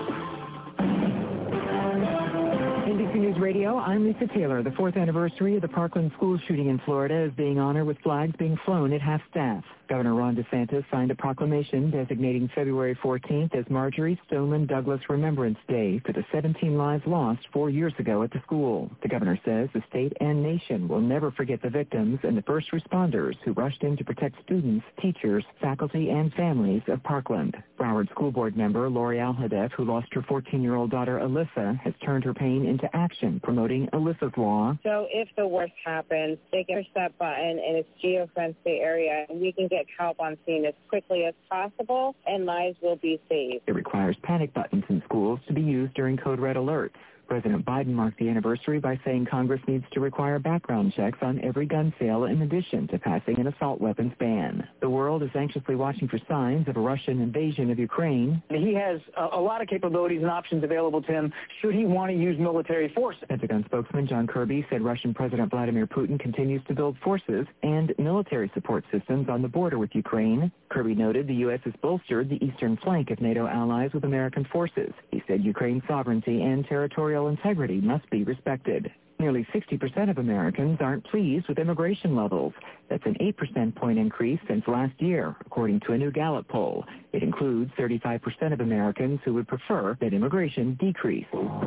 NBC News Radio, I'm Lisa Taylor. The 4th anniversary of the Parkland school shooting in Florida is being honored with flags being flown at half-staff. Governor Ron DeSantis signed a proclamation designating February 14th as Marjorie Stoneman Douglas Remembrance Day for the 17 lives lost 4 years ago at the school. The governor says the state and nation will never forget the victims and the first responders who rushed in to protect students, teachers, faculty, and families of Parkland. Broward School Board member Lori Alhadeff, who lost her 14-year-old daughter Alyssa, has turned her pain into action, promoting Alyssa's Law. So if the worst happens, they can push that button and it's geo-fenced the area, and we can get help on scene as quickly as possible, and lives will be saved. It requires panic buttons in schools to be used during code red alerts. President Biden marked the anniversary by saying Congress needs to require background checks on every gun sale in addition to passing an assault weapons ban. The world is anxiously watching for signs of a Russian invasion of Ukraine. He has a lot of capabilities and options available to him should he want to use military force. Pentagon spokesman John Kirby said Russian President Vladimir Putin continues to build forces and military support systems on the border with Ukraine. Kirby noted the U.S. has bolstered the eastern flank of NATO allies with American forces. He said Ukraine's sovereignty and territorial integrity must be respected. Nearly 60% of Americans aren't pleased with immigration levels. That's an 8 percentage point increase since last year, according to a new Gallup poll. It includes 35% of Americans who would prefer that immigration decrease.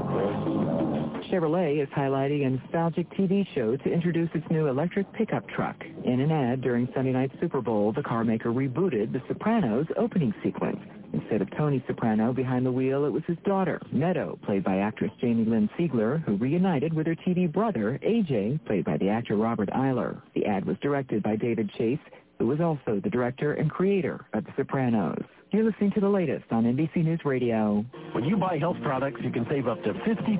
Chevrolet is highlighting a nostalgic TV show to introduce its new electric pickup truck. In an ad during Sunday night's Super Bowl, the car maker rebooted The Sopranos opening sequence. Instead of Tony Soprano behind the wheel, it was his daughter, Meadow, played by actress Jamie Lynn Sigler, who reunited with her TV brother, AJ, played by the actor Robert Eiler. The ad was directed by David Chase, who was also the director and creator of The Sopranos. You're listening to the latest on NBC News Radio. When you buy health products, you can save up to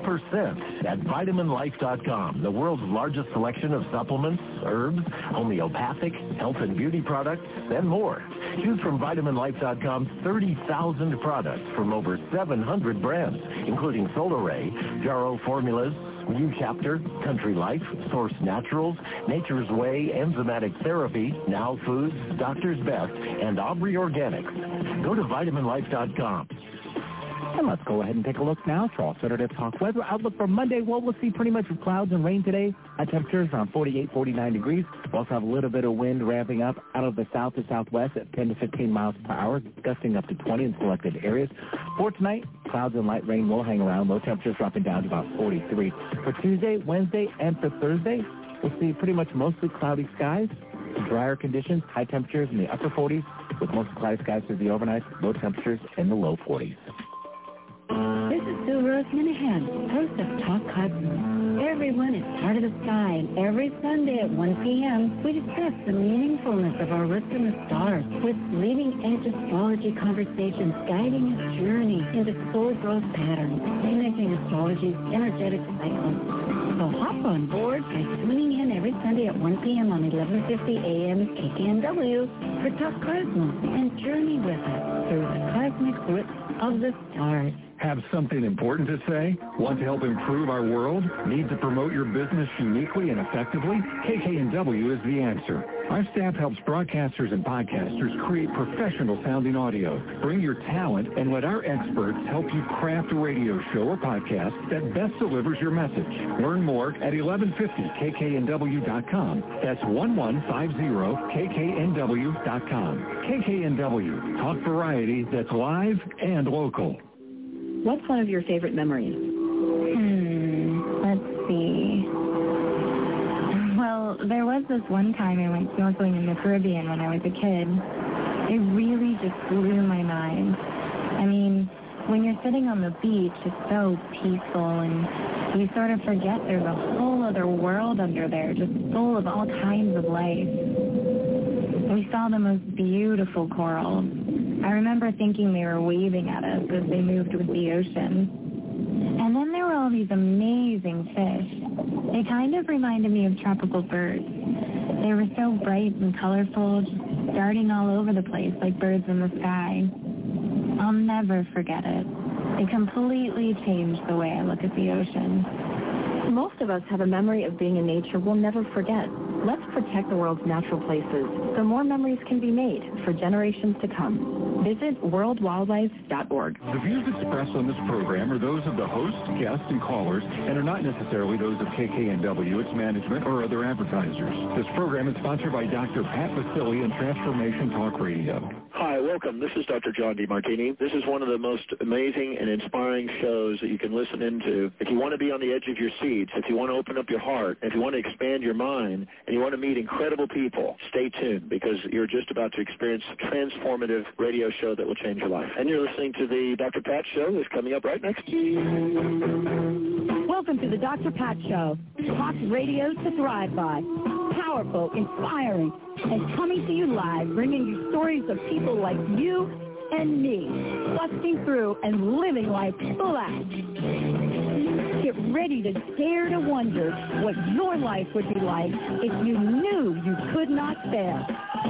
50% at VitaminLife.com, the world's largest selection of supplements, herbs, homeopathic, health and beauty products, and more. Choose from VitaminLife.com's 30,000 products from over 700 brands, including Solaray, Jarrow Formulas, New Chapter, Country Life, Source Naturals, Nature's Way, Enzymatic Therapy, Now Foods, Doctor's Best, and Aubrey Organics. Go to VitaminLife.com. And let's go ahead and take a look now for Alternative Talk weather outlook for Monday. Well, we'll see pretty much with clouds and rain today. High temperatures around 48, 49 degrees. We'll also have a little bit of wind ramping up out of the south to southwest at 10 to 15 miles per hour, gusting up to 20 in selected areas. For tonight, clouds and light rain will hang around. Low temperatures dropping down to about 43. For Tuesday, Wednesday, and for Thursday, we'll see pretty much mostly cloudy skies, drier conditions, high temperatures in the upper 40s, with mostly cloudy skies through the overnight, low temperatures in the low 40s. This is Sue Rose Minahan, host of Talk Cosmos. Everyone is part of the sky, and every Sunday at 1 p.m., we discuss the meaningfulness of our roots in the stars with leading-edge astrology conversations guiding a journey into soul growth patterns, connecting astrology's energetic cycles. So hop on board by tuning in every Sunday at 1 p.m. on 1150 a.m. KKNW for Talk Cosmos and journey with us through the cosmic roots of the stars. Have something important to say? Want to help improve our world? Need to promote your business uniquely and effectively? KKNW is the answer. Our staff helps broadcasters and podcasters create professional-sounding audio. Bring your talent and let our experts help you craft a radio show or podcast that best delivers your message. Learn more at 1150kknw.com. That's 1150kknw.com. KKNW, talk variety that's live and local. What's one of your favorite memories? Let's see. Well, there was this one time I went snorkeling in the Caribbean when I was a kid. It really just blew my mind. I mean, When you're sitting on the beach, it's so peaceful, and you sort of forget there's a whole other world under there, just full of all kinds of life. We saw the most beautiful corals. I remember thinking they were waving at us as they moved with the ocean. And then there were all these amazing fish. They kind of reminded me of tropical birds. They were so bright and colorful, just darting all over the place like birds in the sky. I'll never forget it. It completely changed the way I look at the ocean. Most of us have a memory of being in nature we'll never forget. Let's protect the world's natural places so more memories can be made for generations to come. Visit worldwildlife.org. The views expressed on this program are those of the host, guests, and callers, and are not necessarily those of KKNW, its management, or other advertisers. This program is sponsored by Dr. Pat Basili and Transformation Talk Radio. Hi, welcome. This is Dr. John DeMartini. This is one of the most amazing and inspiring shows that you can listen into. If you want to be on the edge of your seats, if you want to open up your heart, if you want to expand your mind, and you want to meet incredible people, stay tuned because you're just about to experience a transformative radio show that will change your life. And you're listening to the Dr. Pat Show that's coming up right next. Welcome to the Dr. Pat Show. Talk radio to thrive by. Powerful, inspiring, and coming to you live, bringing you stories of people like you and me, busting through and living life full out. Get ready to dare to wonder what your life would be like if you knew you could not fail.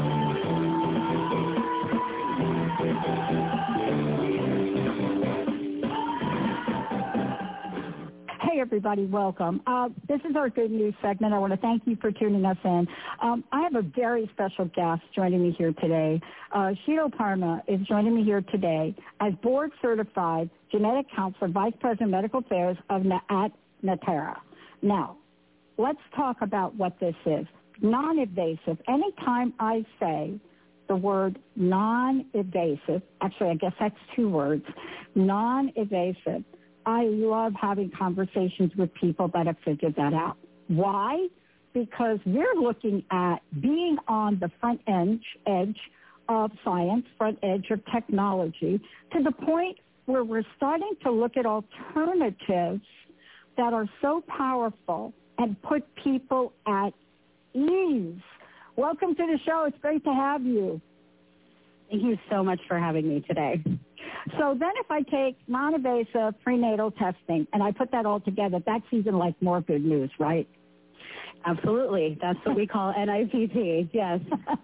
Hey, everybody, welcome. This is our Good News segment. I want to thank you for tuning us in. I have a very special guest joining me here today. Sheetal Parma is joining me here today as board-certified genetic counselor, vice president of medical affairs at Natera. Now, let's talk about what this is. Non-invasive. Anytime I say the word non-invasive, actually, I guess that's two words, non-invasive, I love having conversations with people that have figured that out. Why? Because we're looking at being on the front edge of science, front edge of technology, to the point where we're starting to look at alternatives that are so powerful and put people at ease. Welcome to the show. It's great to have you. Thank you so much for having me today. So then if I take non-invasive prenatal testing and I put that all together, that's even like more good news, right? Absolutely. That's what we call NIPT, yes.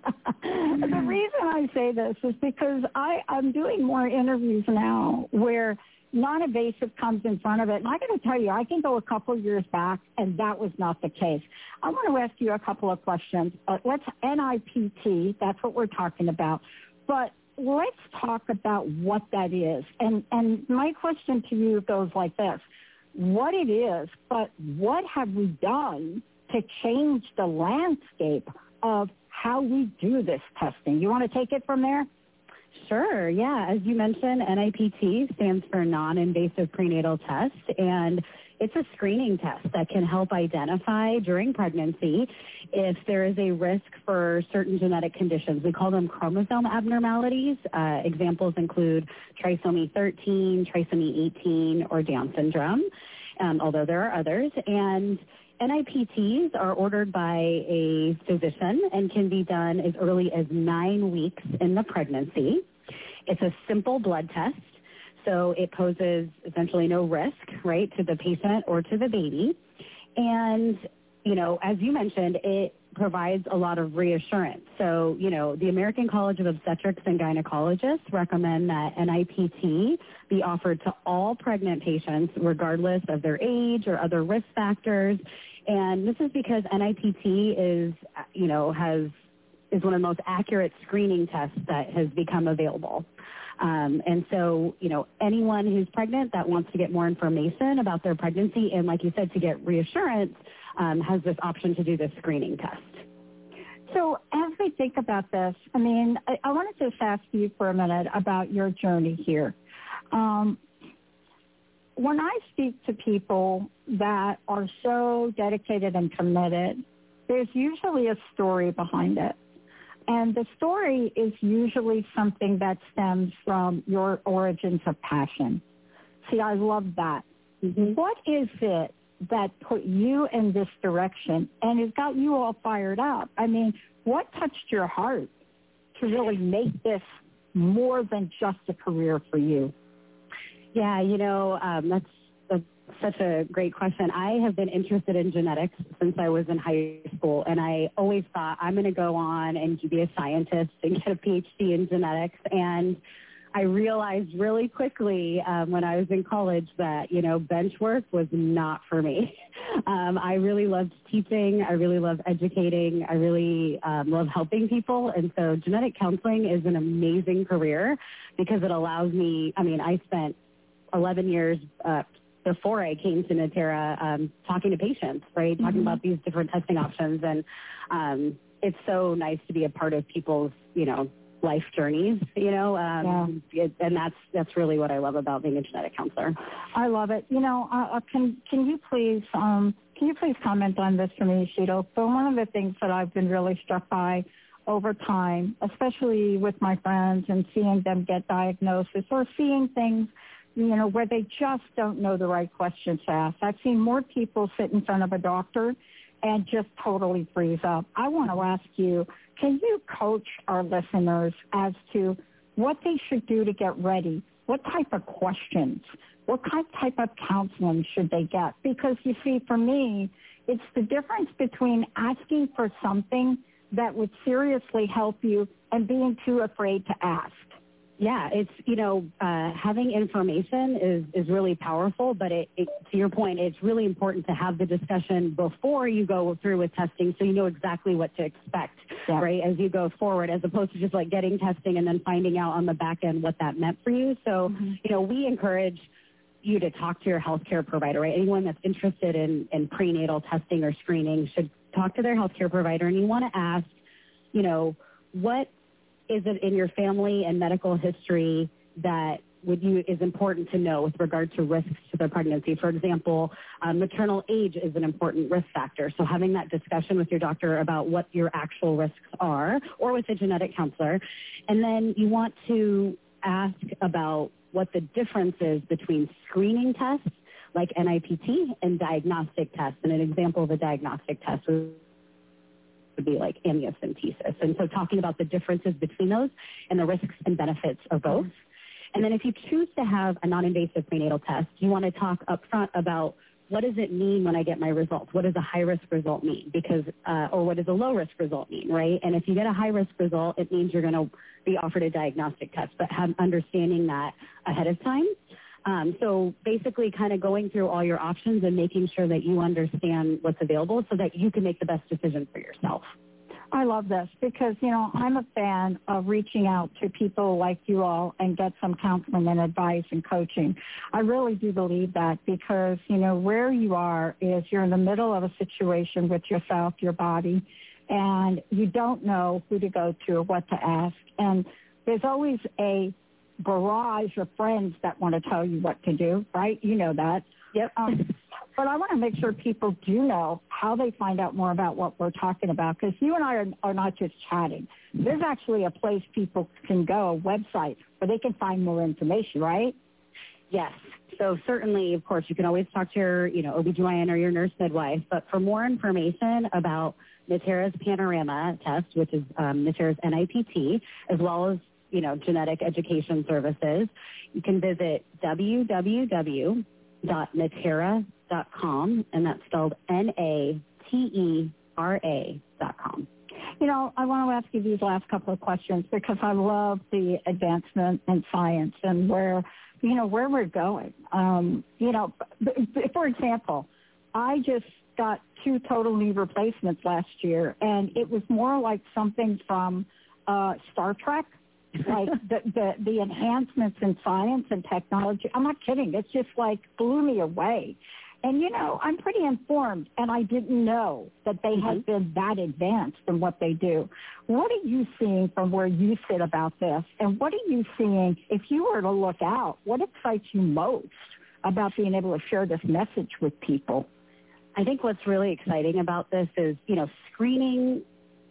The reason I say this is because I'm doing more interviews now where non-invasive comes in front of it. And I got to tell you, I can go a couple of years back, and that was not the case. I want to ask you a couple of questions. Let's NIPT, that's what we're talking about. But let's talk about what that is. And my question to you goes like this. What it is, but what have we done to change the landscape of how we do this testing? You want to take it from there? Sure, yeah. As you mentioned, NIPT stands for non-invasive prenatal test, and it's a screening test that can help identify during pregnancy if there is a risk for certain genetic conditions. We call them chromosome abnormalities. Examples include trisomy 13, trisomy 18, or Down syndrome, although there are others. And NIPTs are ordered by a physician and can be done as early as 9 weeks in the pregnancy. It's a simple blood test, so it poses essentially no risk, right, to the patient or to the baby. And, you know, as you mentioned, it provides a lot of reassurance. So, you know, the American College of Obstetrics and Gynecologists recommend that NIPT be offered to all pregnant patients regardless of their age or other risk factors. And this is because NIPT is, you know, is one of the most accurate screening tests that has become available. And so, you know, anyone who's pregnant that wants to get more information about their pregnancy and, like you said, to get reassurance, has this option to do this screening test. So as we think about this, I mean, I want to just ask you for a minute about your journey here. When I speak to people that are so dedicated and committed, there's usually a story behind it. And the story is usually something that stems from your origins of passion. See, I love that. Mm-hmm. What is it that put you in this direction and has got you all fired up? I mean, what touched your heart to really make this more than just a career for you? Yeah, that's such a great question. I have been interested in genetics since I was in high school, and I always thought I'm going to go on and be a scientist and get a PhD in genetics. And I realized really quickly when I was in college that, bench work was not for me. I really loved teaching. I really love educating. I really love helping people. And so genetic counseling is an amazing career because it allows me, I spent 11 years before I came to Natera talking to patients, right, talking about these different testing options. And it's so nice to be a part of people's, life journeys, and that's really what I love about being a genetic counselor. I love it. Can you please comment on this for me, Sheetal? So one of the things that I've been really struck by over time, especially with my friends and seeing them get diagnosis or seeing things, where they just don't know the right questions to ask. I've seen more people sit in front of a doctor and just totally freeze up. I want to ask you, can you coach our listeners as to what they should do to get ready? What type of questions? What type of counseling should they get? Because, you see, for me, it's the difference between asking for something that would seriously help you and being too afraid to ask. Yeah, it's, having information is really powerful, but it, to your point, it's really important to have the discussion before you go through with testing so you know exactly what to expect, right, as you go forward, as opposed to just like getting testing and then finding out on the back end what that meant for you. So, we encourage you to talk to your healthcare provider, right? Anyone that's interested in prenatal testing or screening should talk to their healthcare provider, and you want to ask, what is it in your family and medical history that is important to know with regard to risks to the pregnancy? For example, maternal age is an important risk factor. So having that discussion with your doctor about what your actual risks are, or with a genetic counselor. And then you want to ask about what the difference is between screening tests like NIPT and diagnostic tests. And an example of a diagnostic test would be like amniocentesis. And so talking about the differences between those and the risks and benefits of both. And then if you choose to have a non-invasive prenatal test, you want to talk up front about what does it mean when I get my results? What does a high-risk result mean? Because, or what does a low-risk result mean, right? And if you get a high-risk result, it means you're going to be offered a diagnostic test, but understanding that ahead of time. So basically kind of going through all your options and making sure that you understand what's available so that you can make the best decision for yourself. I love this because, I'm a fan of reaching out to people like you all and get some counseling and advice and coaching. I really do believe that because, where you are is you're in the middle of a situation with yourself, your body, and you don't know who to go to or what to ask. And there's always a barrage of friends that want to tell you what to do, right? You know that. Yep. But I want to make sure people do know how they find out more about what we're talking about, because you and I are not just chatting. There's actually a place people can go, a website, where they can find more information, right? Yes. So certainly, of course, you can always talk to your, OBGYN or your nurse midwife. But for more information about Natera's Panorama test, which is Natera's NIPT, as well as genetic education services, you can visit www.natera.com, and that's spelled NATERA.com. I want to ask you these last couple of questions because I love the advancement in science and where we're going. For example, I just got 2 total knee replacements last year, and it was more like something from Star Trek. Like the enhancements in science and technology. I'm not kidding. It's just like blew me away. And, I'm pretty informed, and I didn't know that they had been that advanced in what they do. What are you seeing from where you sit about this? And what are you seeing, if you were to look out, what excites you most about being able to share this message with people? I think what's really exciting about this is, screening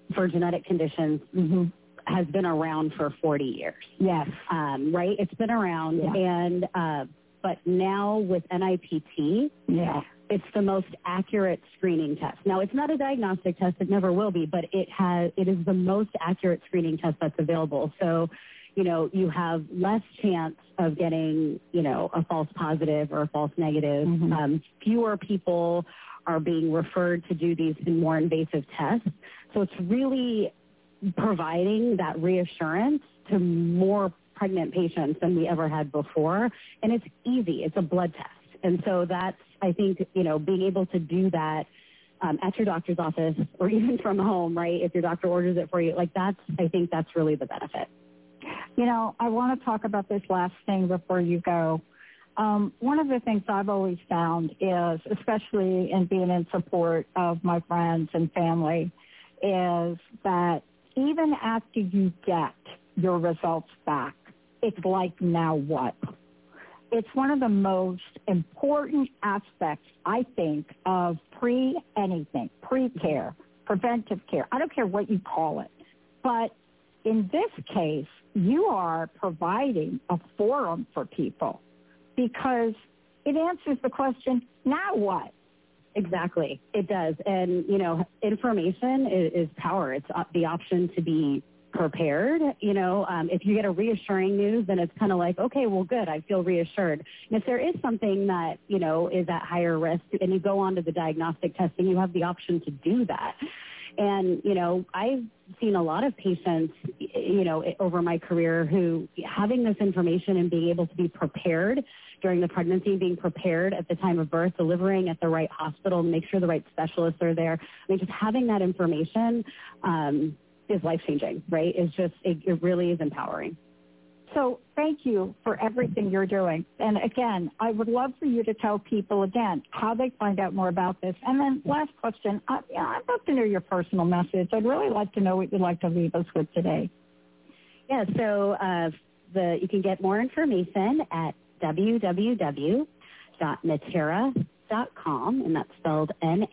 for genetic conditions has been around for 40 years. Yes. Right? It's been around. Yeah. And but now with NIPT, it's the most accurate screening test. Now, it's not a diagnostic test. It never will be, but it is the most accurate screening test that's available. So, you know, you have less chance of getting, you know, a false positive or a false negative. Fewer people are being referred to do these more invasive tests. So it's really providing that reassurance to more pregnant patients than we ever had before. And it's easy. It's a blood test. And so that's, I think, you know, being able to do that at your doctor's office or even from home, right, if your doctor orders it for you, like I think that's really the benefit. You know, I want to talk about this last thing before you go. One of the things I've always found is, especially in being in support of my friends and family, is that even after you get your results back, it's like, now what? It's one of the most important aspects, I think, of pre-anything, pre-care, preventive care. I don't care what you call it. But in this case, you are providing a forum for people because it answers the question, now what? Exactly. It does. And, you know, information is power. It's the option to be prepared. You know, if you get a reassuring news, then it's kind of like, okay, well, good, I feel reassured. And if there is something that, you know, is at higher risk and you go on to the diagnostic testing, you have the option to do that. And, you know, I've seen a lot of patients, you know, over my career who having this information and being able to be prepared during the pregnancy, being prepared at the time of birth, delivering at the right hospital, make sure the right specialists are there. I mean, just having that information is life-changing, right? It's just, it really is empowering. So thank you for everything you're doing. And again, I would love for you to tell people again how they find out more about this. And then last question, I'd love to know your personal message. I'd really like to know what you'd like to leave us with today. Yeah, so you can get more information at www.natera.com, and that's spelled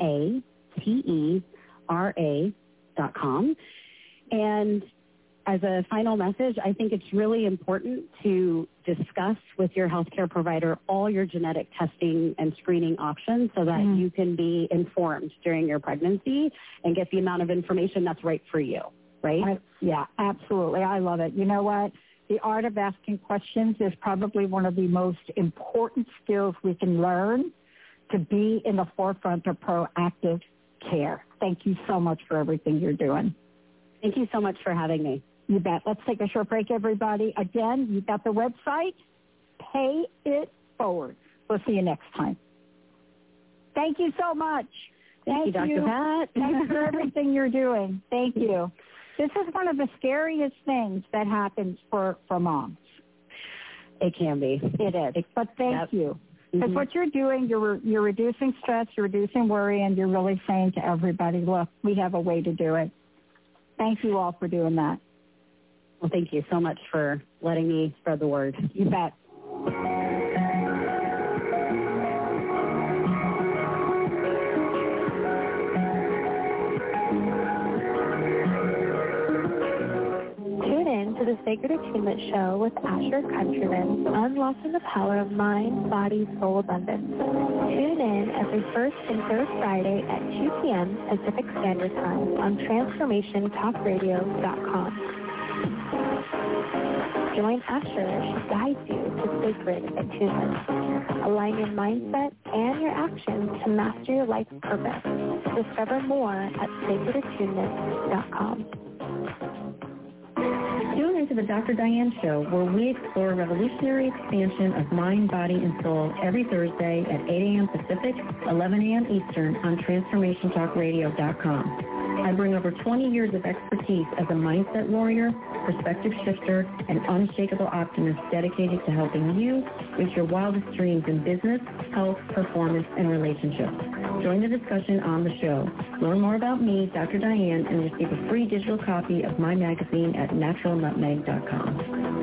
NATERA.com. And as a final message, I think it's really important to discuss with your healthcare provider all your genetic testing and screening options so that you can be informed during your pregnancy and get the amount of information that's right for you, right? Yeah, absolutely. I love it. You know what? The art of asking questions is probably one of the most important skills we can learn to be in the forefront of proactive care. Thank you so much for everything you're doing. Thank you so much for having me. You bet. Let's take a short break, everybody. Again, you've got the website. Pay it forward. We'll see you next time. Thank you so much. Thank you, Dr. Pat. Thanks for everything you're doing. Thank you. This is one of the scariest things that happens for moms. It can be. It is. But thank you. Because what you're doing, you're reducing stress, you're reducing worry, and you're really saying to everybody, look, we have a way to do it. Thank you all for doing that. Well, thank you so much for letting me spread the word. You bet. Tune in to the Sacred Attunement Show with Asher Countryman, unlocking the power of mind, body, soul abundance. Tune in every first and third Friday at 2 p.m. Pacific Standard Time on TransformationTalkRadio.com. Join Asher as she guides you to sacred attunement. Align your mindset and your actions to master your life's purpose. Discover more at sacredattunement.com. Tune into the Dr. Diane Show, where we explore revolutionary expansion of mind, body, and soul every Thursday at 8 a.m. Pacific, 11 a.m. Eastern on TransformationTalkRadio.com. I bring over 20 years of expertise as a mindset warrior, perspective shifter, and unshakable optimist dedicated to helping you reach your wildest dreams in business, health, performance, and relationships. Join the discussion on the show. Learn more about me, Dr. Diane, and receive a free digital copy of my magazine at naturalnutmeg.com.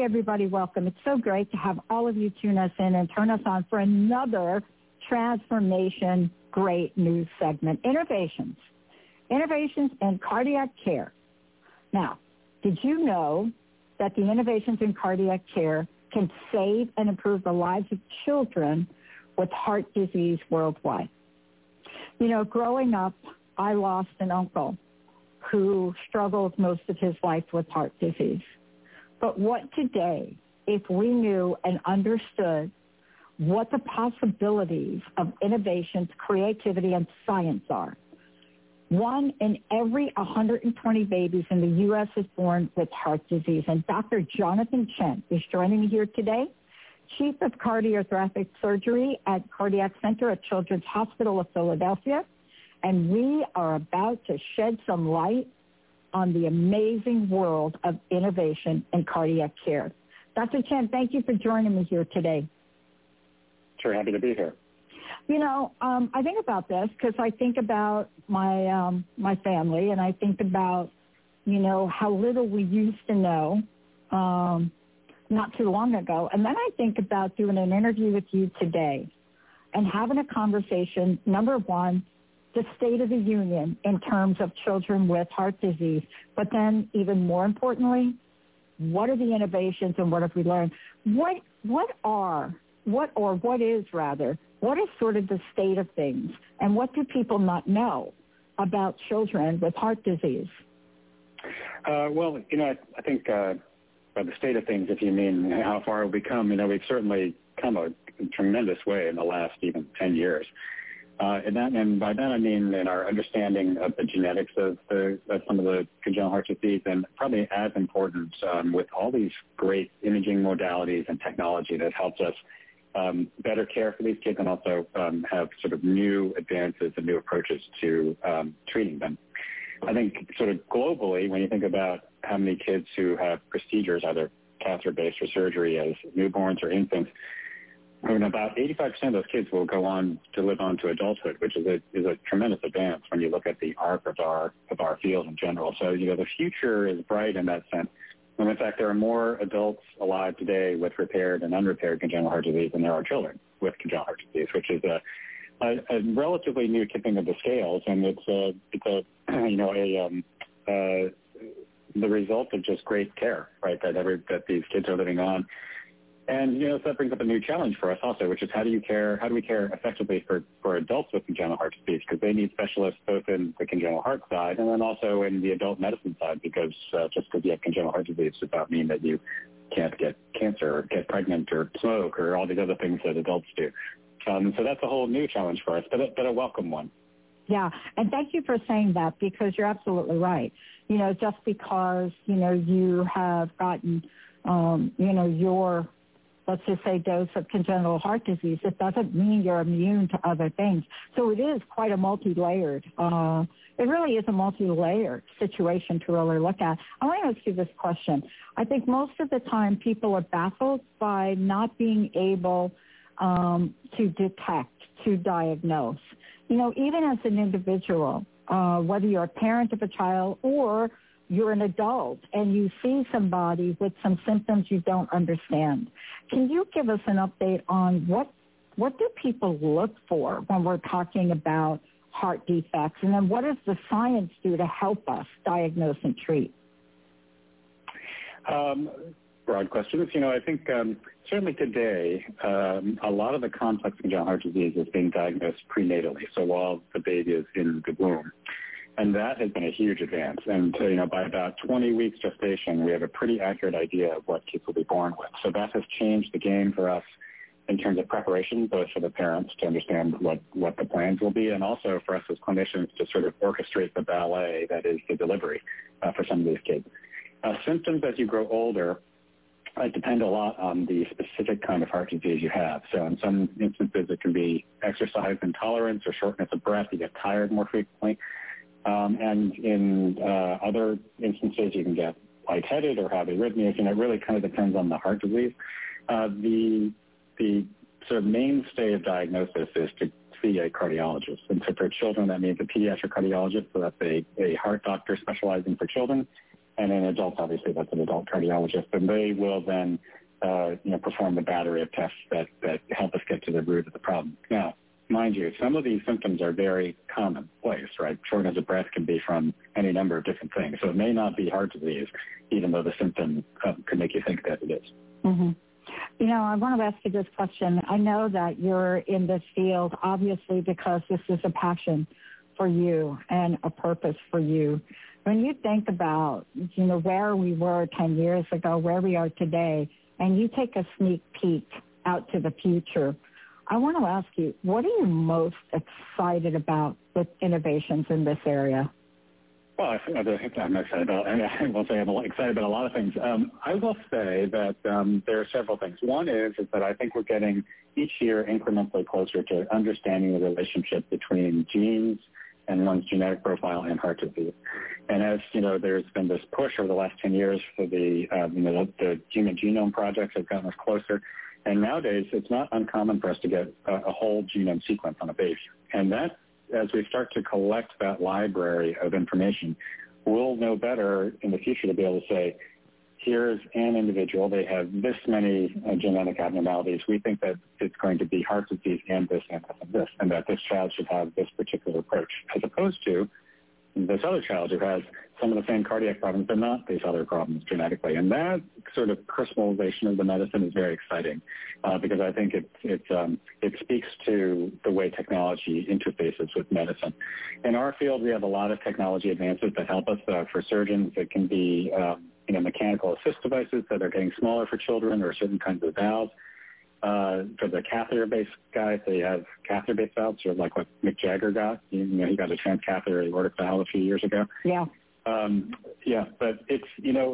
Hey, everybody, welcome. It's so great to have all of you tune us in and turn us on for another transformation great news segment, Innovations in Cardiac Care. Now, did you know that the innovations in cardiac care can save and improve the lives of children with heart disease worldwide? You know, growing up, I lost an uncle who struggled most of his life with heart disease. But what today, if we knew and understood what the possibilities of innovations, creativity, and science are? 1 in every 120 babies in the U.S. is born with heart disease. And Dr. Jonathan Chen is joining me here today, Chief of Cardiothoracic Surgery at Cardiac Center at Children's Hospital of Philadelphia. And we are about to shed some light on the amazing world of innovation in cardiac care. Dr. Chen, thank you for joining me here today. Sure, happy to be here. You know, I think about this because I think about my family, and I think about, you know, how little we used to know not too long ago. And then I think about doing an interview with you today and having a conversation, number one, the state of the union in terms of children with heart disease, but then even more importantly, what are the innovations and what have we learned? What is sort of the state of things, and what do people not know about children with heart disease? Well, you know, I think by the state of things, if you mean how far we've come, you know, we've certainly come a tremendous way in the last even 10 years. And by that I mean in our understanding of the genetics of some of the congenital heart disease, and probably as important with all these great imaging modalities and technology that helps us better care for these kids and also have sort of new advances and new approaches to treating them. I think sort of globally, when you think about how many kids who have procedures, either catheter-based or surgery as newborns or infants, I mean, about 85% of those kids will go on to live on to adulthood, which is a tremendous advance when you look at the arc of our field in general. So, you know, the future is bright in that sense. And in fact, there are more adults alive today with repaired and unrepaired congenital heart disease than there are children with congenital heart disease, which is a relatively new tipping of the scales, and it's the result of just great care, right? That these kids are living on. And, you know, so that brings up a new challenge for us also, which is how do we care effectively for adults with congenital heart disease? Because they need specialists both in the congenital heart side and then also in the adult medicine side, because just because you have congenital heart disease does not mean that you can't get cancer or get pregnant or smoke or all these other things that adults do. So that's a whole new challenge for us, but a welcome one. Yeah, and thank you for saying that, because you're absolutely right. You know, just because, you know, you have gotten, you know, your, let's just say, dose of congenital heart disease, it doesn't mean you're immune to other things. So it is quite a multi-layered, it really is a multi-layered situation to really look at. I want to ask you this question. I think most of the time people are baffled by not being able to detect, to diagnose. You know, even as an individual, whether you're a parent of a child or you're an adult and you see somebody with some symptoms you don't understand, can you give us an update on what do people look for when we're talking about heart defects? And then what does the science do to help us diagnose and treat? Broad questions. You know, I think certainly today, a lot of the complex congenital heart disease is being diagnosed prenatally, so while the baby is in the womb. And that has been a huge advance. And, you know, by about 20 weeks gestation, we have a pretty accurate idea of what kids will be born with. So that has changed the game for us in terms of preparation, both for the parents to understand what the plans will be, and also for us as clinicians to sort of orchestrate the ballet that is the delivery for some of these kids. Symptoms as you grow older depend a lot on the specific kind of heart disease you have. So in some instances, it can be exercise intolerance or shortness of breath. You get tired more frequently. And in other instances, you can get lightheaded or have arrhythmias, and it really kind of depends on the heart disease. The sort of mainstay of diagnosis is to see a cardiologist. And so for children, that means a pediatric cardiologist, so that's a heart doctor specializing for children. And in adults, obviously, that's an adult cardiologist. And they will then, perform the battery of tests that help us get to the root of the problem. Now, mind you, some of these symptoms are very commonplace, right? Shortness of breath can be from any number of different things. So it may not be heart disease, even though the symptom could make you think that it is. Mm-hmm. I want to ask you this question. I know that you're in this field, obviously, because this is a passion for you and a purpose for you. When you think about, where we were 10 years ago, where we are today, and you take a sneak peek out to the future, I want to ask you, what are you most excited about with innovations in this area? Well, I think I'm excited about, I will say I'm excited about a lot of things. I will say that there are several things. One is that I think we're getting each year incrementally closer to understanding the relationship between genes and one's genetic profile and heart disease. And as there's been this push over the last 10 years for the Human Genome Projects have gotten us closer. And nowadays, it's not uncommon for us to get a whole genome sequence on a baby. And that, as we start to collect that library of information, we'll know better in the future to be able to say, here's an individual, they have this many genetic abnormalities. We think that it's going to be heart disease and this and this and this, and that this child should have this particular approach, as opposed to this other child who has some of the same cardiac problems but not these other problems genetically. And that sort of personalization of the medicine is very exciting because I think it speaks to the way technology interfaces with medicine. In our field, we have a lot of technology advances that help us. For surgeons, it can be mechanical assist devices that are getting smaller for children, or certain kinds of valves. For the catheter-based guys, they have catheter-based valves, sort of like what Mick Jagger got. He got a transcatheter aortic valve a few years ago. Yeah. But it's,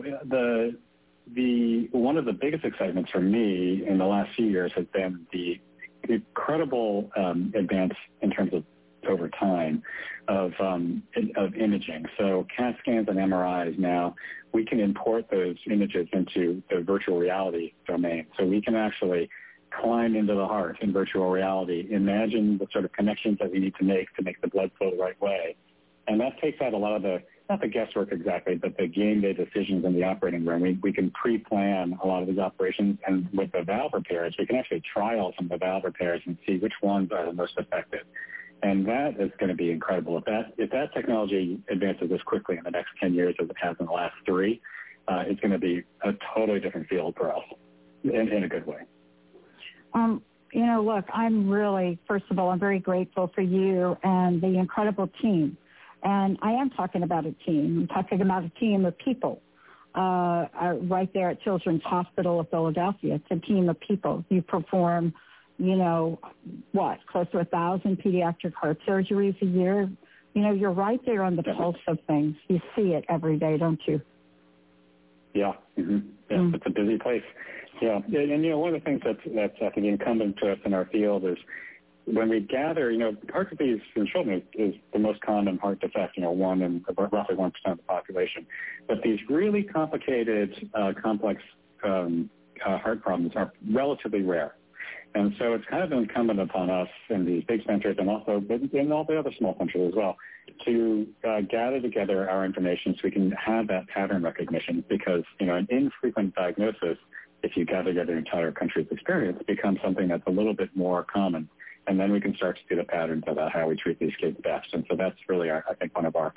the one of the biggest excitements for me in the last few years has been the incredible advance in terms of over time of imaging. So CAT scans and MRIs now, we can import those images into the virtual reality domain. So we can actually climb into the heart in virtual reality, imagine the sort of connections that we need to make the blood flow the right way. And that takes out a lot of the, not the guesswork exactly, but the game day decisions in the operating room. We can pre-plan a lot of these operations, and with the valve repairs, we can actually trial some of the valve repairs and see which ones are the most effective. And that is going to be incredible. If that technology advances as quickly in the next 10 years as it has in the last 3, it's going to be a totally different field for us in a good way. Look, I'm really, first of all, I'm very grateful for you and the incredible team. And I am talking about a team. I'm talking about a team of people right there at Children's Hospital of Philadelphia. It's a team of people. You perform close to 1,000 pediatric heart surgeries a year. You're right there on the pulse of things. You see it every day, don't you? Yeah. Mm-hmm. Yeah, It's a busy place. Yeah. And one of the things that's I think incumbent to us in our field is when we gather, heart disease in children is the most common heart defect, roughly 1% of the population. But these really complicated, complex heart problems are relatively rare. And so it's kind of incumbent upon us in these big centers and also in all the other small centers as well to gather together our information so we can have that pattern recognition, because, an infrequent diagnosis, if you gather together the entire country's experience, becomes something that's a little bit more common. And then we can start to see the patterns about how we treat these kids best. And so that's really, I think, one of our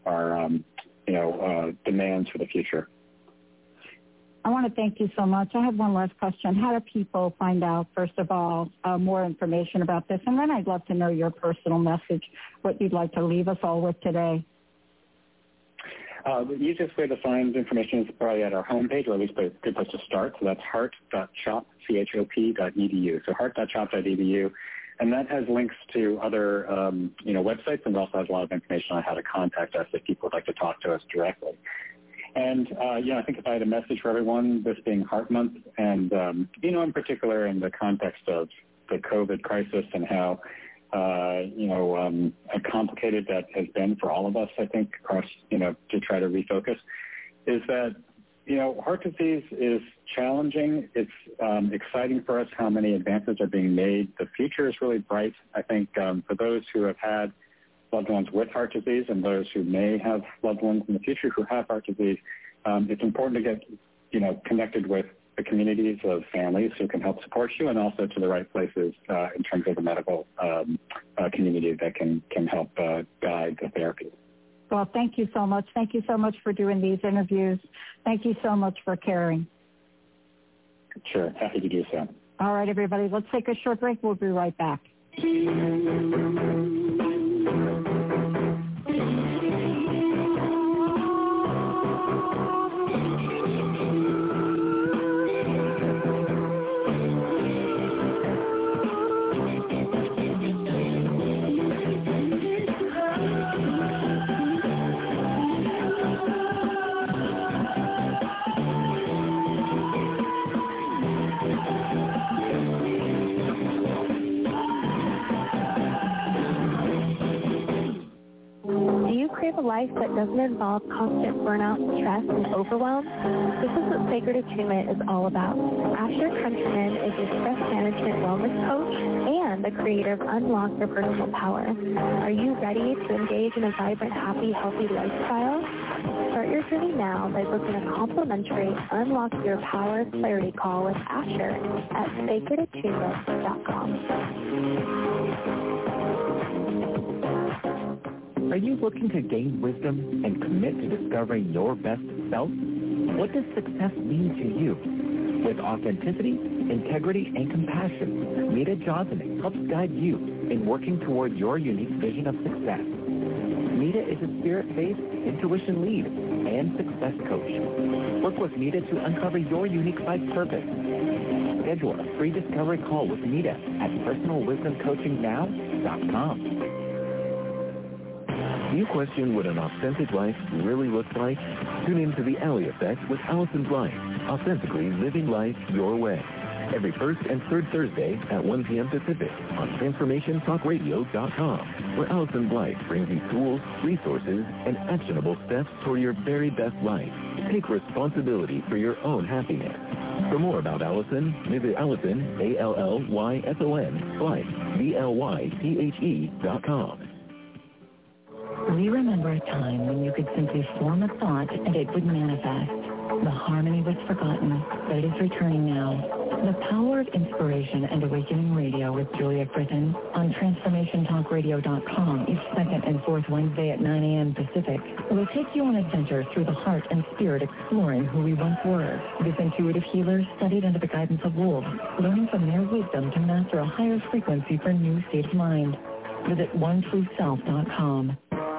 demands for the future. I want to thank you so much. I have one last question. How do people find out, first of all, more information about this? And then I'd love to know your personal message, what you'd like to leave us all with today. The easiest way to find information is probably at our homepage, or at least a good place to start. So that's heart.chop.edu. So heart.chop.edu. And that has links to other, websites, and also has a lot of information on how to contact us if people would like to talk to us directly. And, I think if I had a message for everyone, this being Heart Month, and, in particular in the context of the COVID crisis and how, complicated that has been for all of us, I think, across, to try to refocus, is that, heart disease is challenging. It's exciting for us how many advances are being made. The future is really bright, I think, for those who have had loved ones with heart disease and those who may have loved ones in the future who have heart disease. it's important to get, connected with the communities of families who can help support you, and also to the right places in terms of the medical community that can help guide the therapy. Well, thank you so much. Thank you so much for doing these interviews. Thank you so much for caring. Sure. Happy to do so. All right, everybody. Let's take a short break. We'll be right back. A life that doesn't involve constant burnout, stress, and overwhelm? This is what Sacred Attunement is all about. Asher Countryman is a stress management wellness coach and the creator of Unlock Your Personal Power. Are you ready to engage in a vibrant, happy, healthy lifestyle? Start your journey now by booking a complimentary Unlock Your Power Clarity Call with Asher at sacredattunement.com. Are you looking to gain wisdom and commit to discovering your best self? What does success mean to you? With authenticity, integrity, and compassion, Mita Jozanic helps guide you in working toward your unique vision of success. Mita is a spirit-based intuition lead and success coach. Work with Mita to uncover your unique life purpose. Schedule a free discovery call with Mita at personalwisdomcoachingnow.com. Do you question what an authentic life really looks like? Tune in to The Alley Effect with Allison Blythe, authentically living life your way. Every first and third Thursday at 1 p.m. Pacific on TransformationTalkRadio.com, where Allison Blythe brings you tools, resources, and actionable steps toward your very best life. Take responsibility for your own happiness. For more about Allison, visit Allison, ALLYSON, Blythe, BLYTHE.com. We remember a time when you could simply form a thought and it would manifest. The harmony was forgotten, but it is returning now. The Power of Inspiration and Awakening Radio with Julia Britton on TransformationTalkRadio.com each second and fourth Wednesday at 9 a.m. Pacific will take you on a adventure through the heart and spirit exploring who we once were. This intuitive healer studied under the guidance of wolves, learning from their wisdom to master a higher frequency for a new state of mind. Visit OneTrueSelf.com.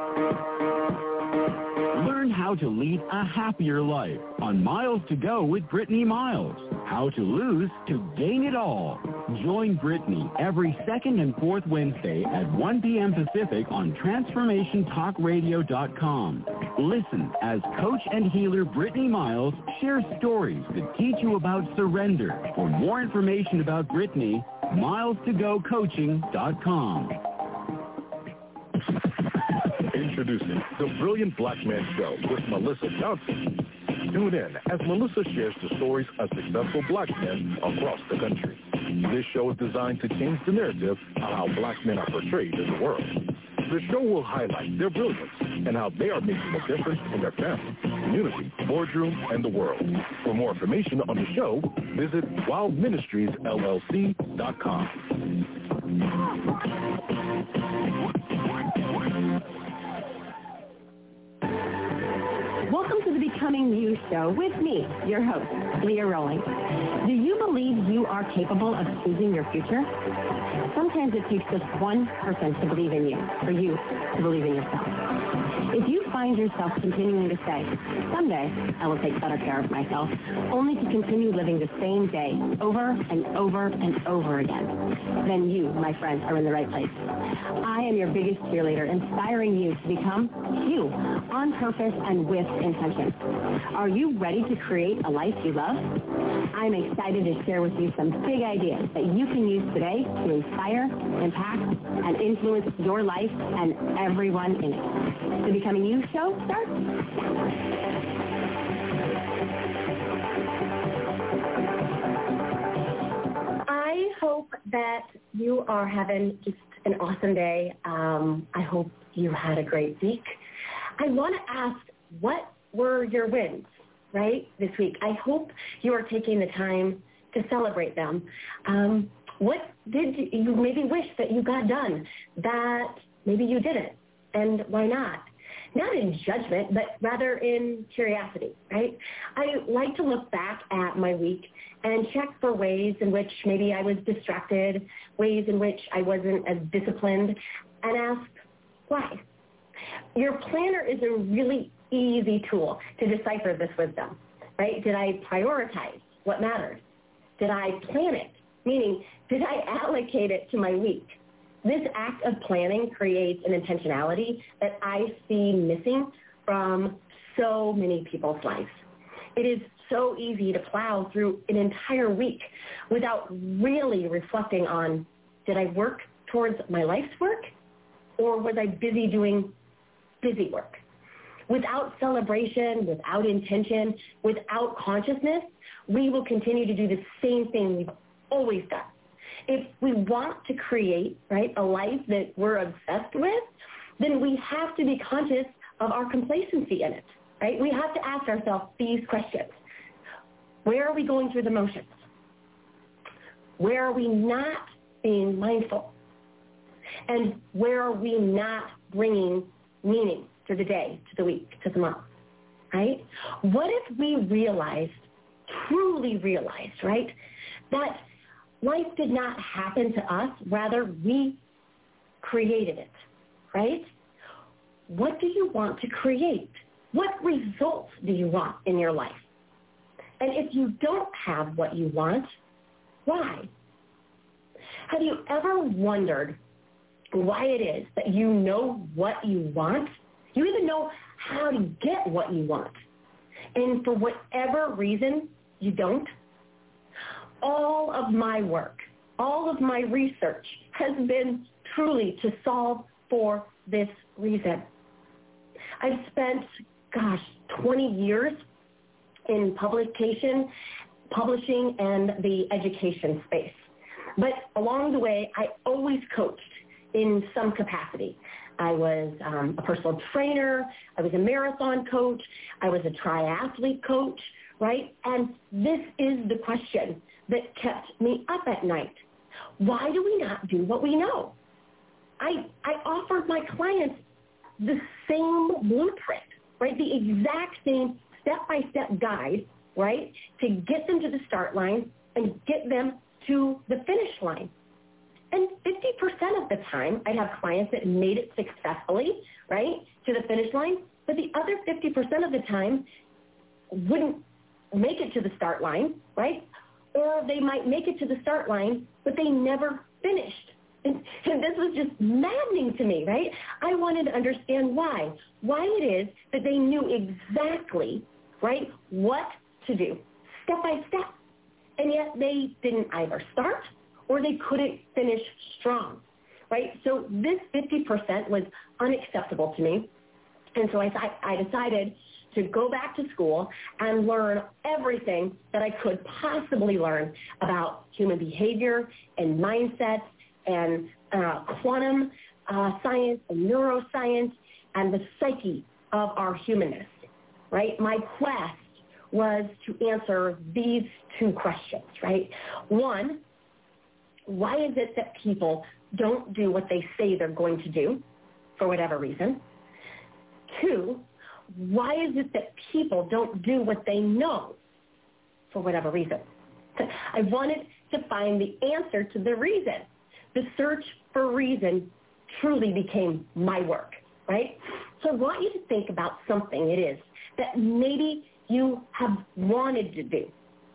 Learn how to lead a happier life on Miles to Go with Brittany Miles. How to lose to gain it all. Join Brittany every second and fourth Wednesday at 1 p.m. Pacific on TransformationTalkRadio.com. Listen as coach and healer Brittany Miles shares stories that teach you about surrender. For more information about Brittany, milestogocoaching.com. Introducing The Brilliant Black Man Show with Melissa Johnson. Tune in as Melissa shares the stories of successful black men across the country. This show is designed to change the narrative of how black men are portrayed in the world. The show will highlight their brilliance and how they are making a difference in their family, community, boardroom, and the world. For more information on the show, visit wildministriesllc.com. Welcome to the Becoming You Show with me, your host, Leah Rowling. Do you believe you are capable of choosing your future? Sometimes it takes just one person to believe in you, for you to believe in yourself. If you find yourself continuing to say, someday I will take better care of myself, only to continue living the same day over and over and over again, then you, my friend, are in the right place. I am your biggest cheerleader, inspiring you to become you, on purpose and with intention. Are you ready to create a life you love? I'm excited to share with you some big ideas that you can use today to inspire, impact, and influence your life and everyone in it. The Becoming You Show starts. I hope that you are having just an awesome day. I hope you had a great week. I want to ask, what were your wins? right, this week. I hope you are taking the time to celebrate them. What did you maybe wish that you got done that maybe you didn't, and why not? Not in judgment, but rather in curiosity, right? I like to look back at my week and check for ways in which maybe I was distracted, ways in which I wasn't as disciplined, and ask why. Your planner is a really easy tool to decipher this wisdom, right? Did I prioritize what mattered? Did I plan it? Meaning, did I allocate it to my week? This act of planning creates an intentionality that I see missing from so many people's lives. It is so easy to plow through an entire week without really reflecting on, did I work towards my life's work, or was I busy doing busy work? Without celebration, without intention, without consciousness, we will continue to do the same thing we've always done. If we want to create, right, a life that we're obsessed with, then we have to be conscious of our complacency in it, right? We have to ask ourselves these questions. Where are we going through the motions? Where are we not being mindful? And where are we not bringing meaning to the day, to the week, to the month, right? What if we truly realized, right, that life did not happen to us, rather we created it, right? What do you want to create? What results do you want in your life? And if you don't have what you want, why? Have you ever wondered why it is that you know what you want? You even know how to get what you want. And for whatever reason, you don't? All of my work, all of my research has been truly to solve for this reason. I've spent, 20 years in publishing and the education space. But along the way, I always coached in some capacity. I was a personal trainer. I was a marathon coach. I was a triathlete coach, right? And this is the question that kept me up at night. Why do we not do what we know? I offered my clients the same blueprint, right? The exact same step-by-step guide, right, to get them to the start line and get them to the finish line. And 50% of the time, I'd have clients that made it successfully, right, to the finish line, but the other 50% of the time wouldn't make it to the start line, right? Or they might make it to the start line, but they never finished. And this was just maddening to me, right? I wanted to understand why it is that they knew exactly, right, what to do, step by step. And yet they didn't either start or they couldn't finish strong, right? So this 50% was unacceptable to me. And so I decided to go back to school and learn everything that I could possibly learn about human behavior and mindsets and quantum science and neuroscience and the psyche of our humanness, right? My quest was to answer these two questions, right? One, why is it that people don't do what they say they're going to do for whatever reason? Two, why is it that people don't do what they know for whatever reason? I wanted to find the answer to the reason. The search for reason truly became my work, right? So I want you to think about something it is that maybe you have wanted to do,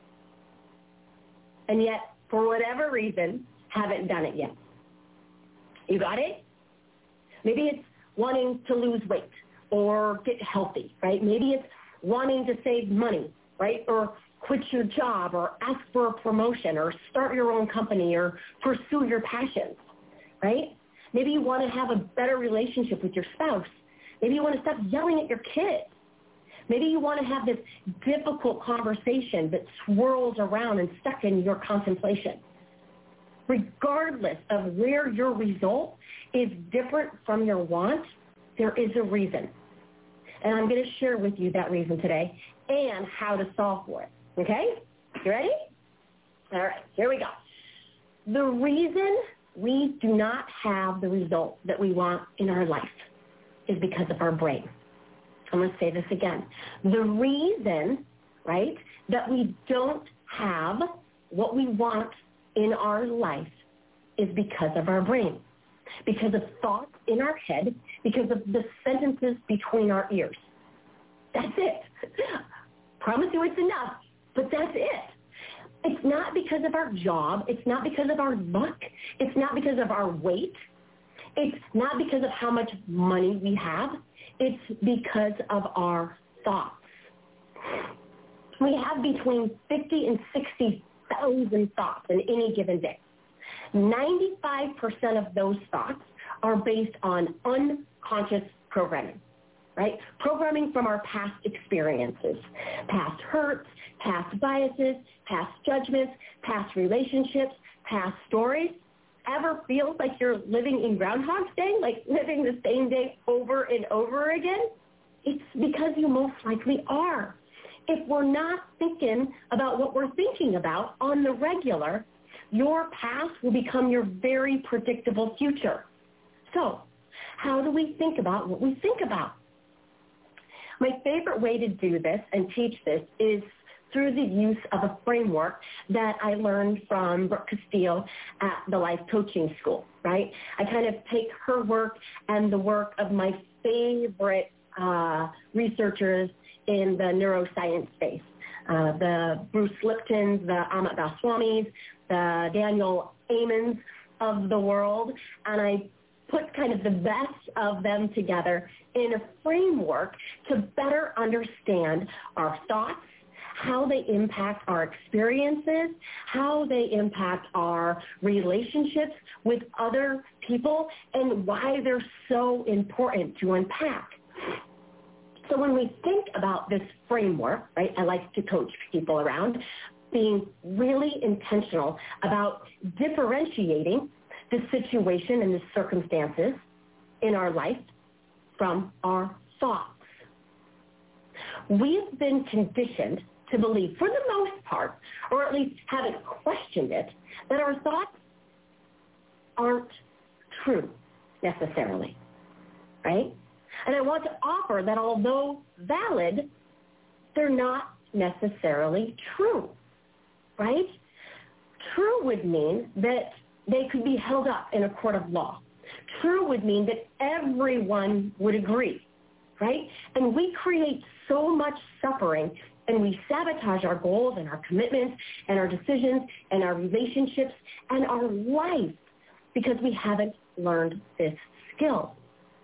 and yet, for whatever reason, haven't done it yet. You got it? Maybe it's wanting to lose weight or get healthy, right? Maybe it's wanting to save money, right? Or quit your job or ask for a promotion or start your own company or pursue your passions, right? Maybe you want to have a better relationship with your spouse. Maybe you want to stop yelling at your kids. Maybe you want to have this difficult conversation that swirls around and stuck in your contemplation. Regardless of where your result is different from your want, there is a reason. And I'm going to share with you that reason today and how to solve for it. Okay? You ready? All right, here we go. The reason we do not have the result that we want in our life is because of our brain. I'm going to say this again. The reason, right, that we don't have what we want in our life is because of our brain, because of thoughts in our head, because of the sentences between our ears. That's it. Promise you it's enough, but that's it. It's not because of our job. It's not because of our luck. It's not because of our weight. It's not because of how much money we have. It's because of our thoughts. We have between 50 and 60,000 thoughts in any given day. 95% of those thoughts are based on unconscious programming, right? Programming from our past experiences, past hurts, past biases, past judgments, past relationships, past stories. Ever feel like you're living in Groundhog's Day, like living the same day over and over again? It's because you most likely are. If we're not thinking about what we're thinking about on the regular, your past will become your very predictable future. So, how do we think about what we think about? My favorite way to do this and teach this is through the use of a framework that I learned from Brooke Castillo at the Life Coaching School, right? I kind of take her work and the work of my favorite researchers in the neuroscience space, the Bruce Liptons, the Amit Goswamis, the Daniel Amens of the world, and I put kind of the best of them together in a framework to better understand our thoughts, how they impact our experiences, how they impact our relationships with other people, and why they're so important to unpack. So when we think about this framework, right, I like to coach people around being really intentional about differentiating the situation and the circumstances in our life from our thoughts. We've been conditioned to believe, for the most part, or at least haven't questioned it, that our thoughts aren't true necessarily, right? And I want to offer that although valid, they're not necessarily true, right? True would mean that they could be held up in a court of law. True would mean that everyone would agree, right? And we create so much suffering and we sabotage our goals and our commitments and our decisions and our relationships and our life because we haven't learned this skill.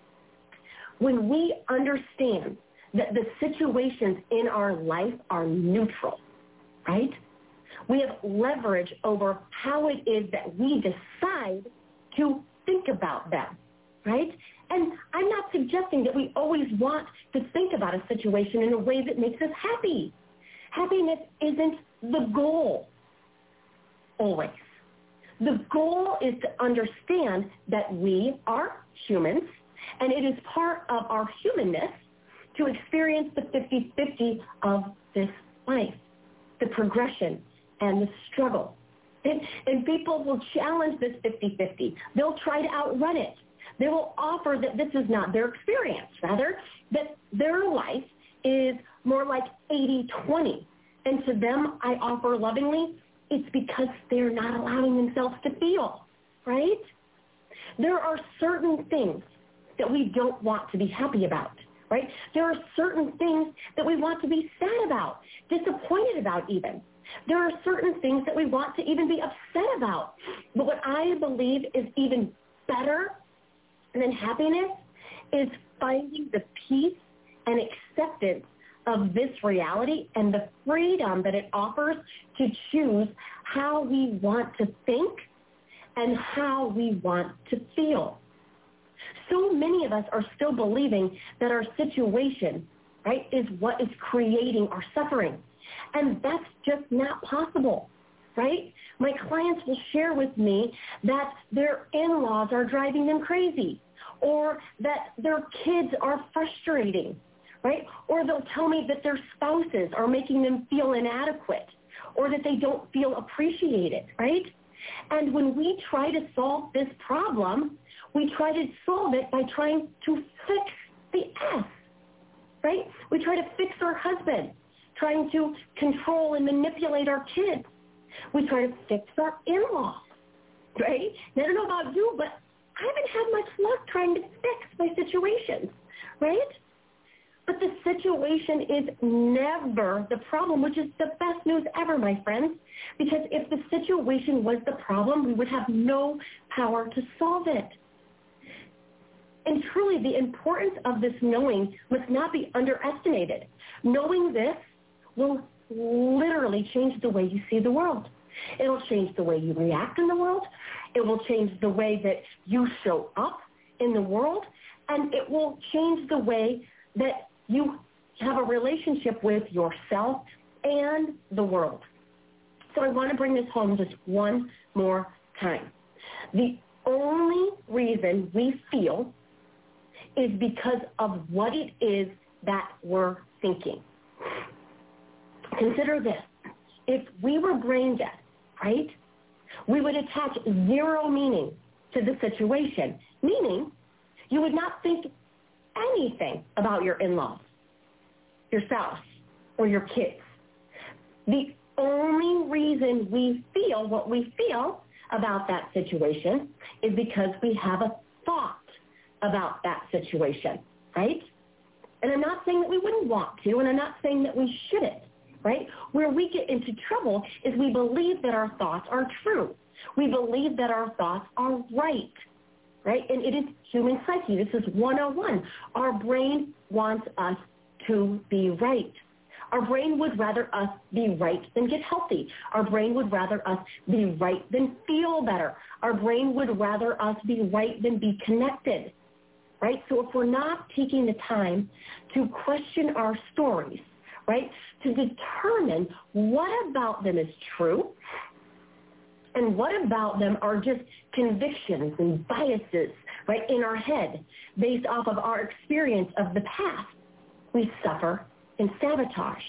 When we understand that the situations in our life are neutral, right? We have leverage over how it is that we decide to think about them, right? And I'm not suggesting that we always want to think about a situation in a way that makes us happy. Happiness isn't the goal, always. The goal is to understand that we are humans, and it is part of our humanness to experience the 50-50 of this life, the progression and the struggle. And people will challenge this 50-50. They'll try to outrun it. They will offer that this is not their experience, rather that their life is more like 80-20. And to them, I offer lovingly, it's because they're not allowing themselves to feel, right? There are certain things that we don't want to be happy about, right? There are certain things that we want to be sad about, disappointed about even. There are certain things that we want to even be upset about. But what I believe is even better than happiness is finding the peace and acceptance of this reality and the freedom that it offers to choose how we want to think and how we want to feel. So many of us are still believing that our situation, right, is what is creating our suffering. And that's just not possible, right? My clients will share with me that their in-laws are driving them crazy or that their kids are frustrating, right? Or they'll tell me that their spouses are making them feel inadequate or that they don't feel appreciated, right? And when we try to solve this problem, we try to solve it by trying to fix the S, right? We try to fix our husband, trying to control and manipulate our kids. We try to fix our in-laws, right? Now, I don't know about you, but I haven't had much luck trying to fix my situations, right? But the situation is never the problem, which is the best news ever, my friends, because if the situation was the problem, we would have no power to solve it. And truly, the importance of this knowing must not be underestimated. Knowing this will literally change the way you see the world. It will change the way you react in the world. It will change the way that you show up in the world. And it will change the way that you have a relationship with yourself and the world. So I want to bring this home just one more time. The only reason we feel is because of what it is that we're thinking. Consider this. If we were brain dead, right, we would attach zero meaning to the situation, meaning you would not think anything about your in-laws, your spouse, or your kids. The only reason we feel what we feel about that situation is because we have a thought about that situation, right? And I'm not saying that we wouldn't want to, and I'm not saying that we shouldn't, right? Where we get into trouble is we believe that our thoughts are true. We believe that our thoughts are right, right? And it is human psyche. This is 101. Our brain wants us to be right. Our brain would rather us be right than get healthy. Our brain would rather us be right than feel better. Our brain would rather us be right than be connected, right? So if we're not taking the time to question our stories, right, to determine what about them is true and what about them are just convictions and biases, right, in our head based off of our experience of the past, we suffer and sabotage.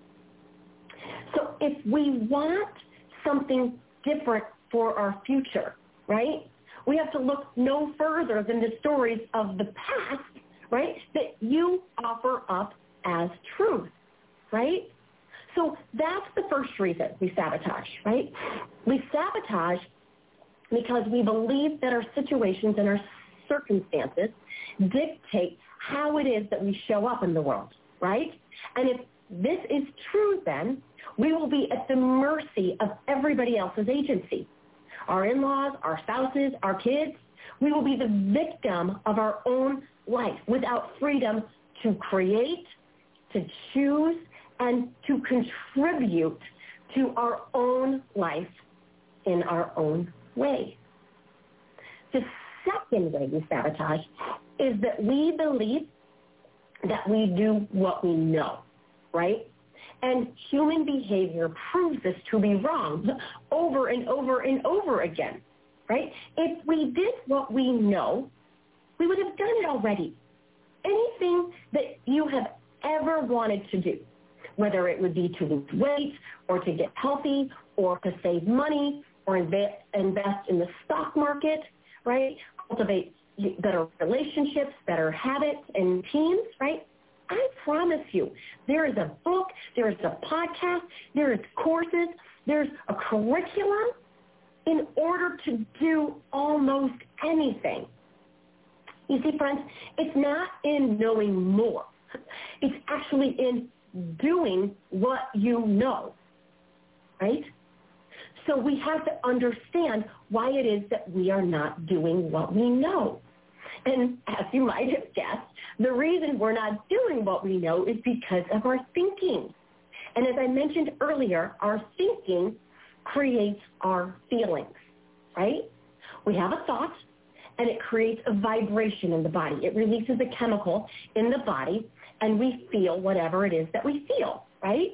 So if we want something different for our future, right, we have to look no further than the stories of the past, right, that you offer up as truth, right? So that's the first reason we sabotage, right? We sabotage because we believe that our situations and our circumstances dictate how it is that we show up in the world, right? And if this is true, then we will be at the mercy of everybody else's agency. Our in-laws, our spouses, our kids, we will be the victim of our own life without freedom to create, to choose, and to contribute to our own life in our own way. The second way we sabotage is that we believe that we do what we know, right? And human behavior proves this to be wrong over and over and over again, right? If we did what we know, we would have done it already. Anything that you have ever wanted to do, whether it would be to lose weight or to get healthy or to save money or invest in the stock market, right? Cultivate better relationships, better habits and teams, right? I promise you, there is a book, there is a podcast, there is courses, there's a curriculum in order to do almost anything. You see, friends, it's not in knowing more. It's actually in doing what you know, right? So we have to understand why it is that we are not doing what we know. And as you might have guessed, the reason we're not doing what we know is because of our thinking. And as I mentioned earlier, our thinking creates our feelings, right? We have a thought, and it creates a vibration in the body. It releases a chemical in the body, and we feel whatever it is that we feel, right?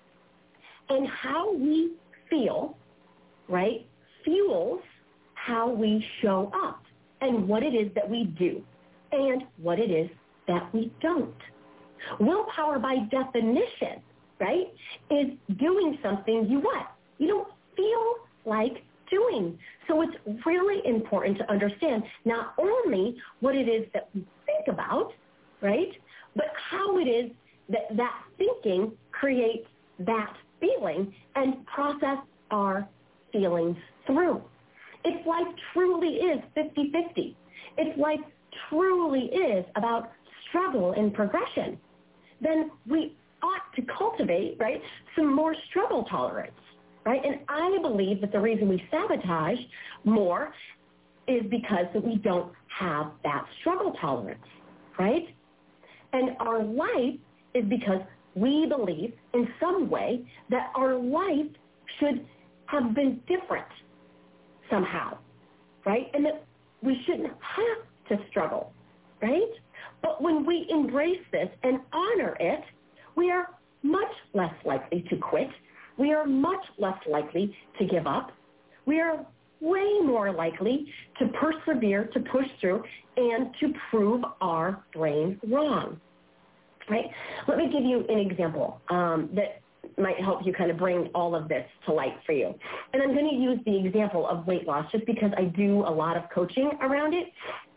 And how we feel, right, fuels how we show up and what it is that we do and what it is that we don't. Willpower, by definition, right, is doing something you what? You don't feel like doing. So it's really important to understand not only what it is that we think about, right, but how it is that that thinking creates that feeling and process our feelings through. If life truly is 50-50, if life truly is about struggle and progression, then we ought to cultivate, right, some more struggle tolerance, right? And I believe that the reason we sabotage more is because that we don't have that struggle tolerance, right? And our life is because we believe in some way that our life should have been different somehow, right? And that we shouldn't have to struggle, right? But when we embrace this and honor it, we are much less likely to quit. We are much less likely to give up. We are way more likely to persevere, to push through, and to prove our brain wrong, right? Let me give you an example that might help you kind of bring all of this to light for you. And I'm going to use the example of weight loss just because I do a lot of coaching around it.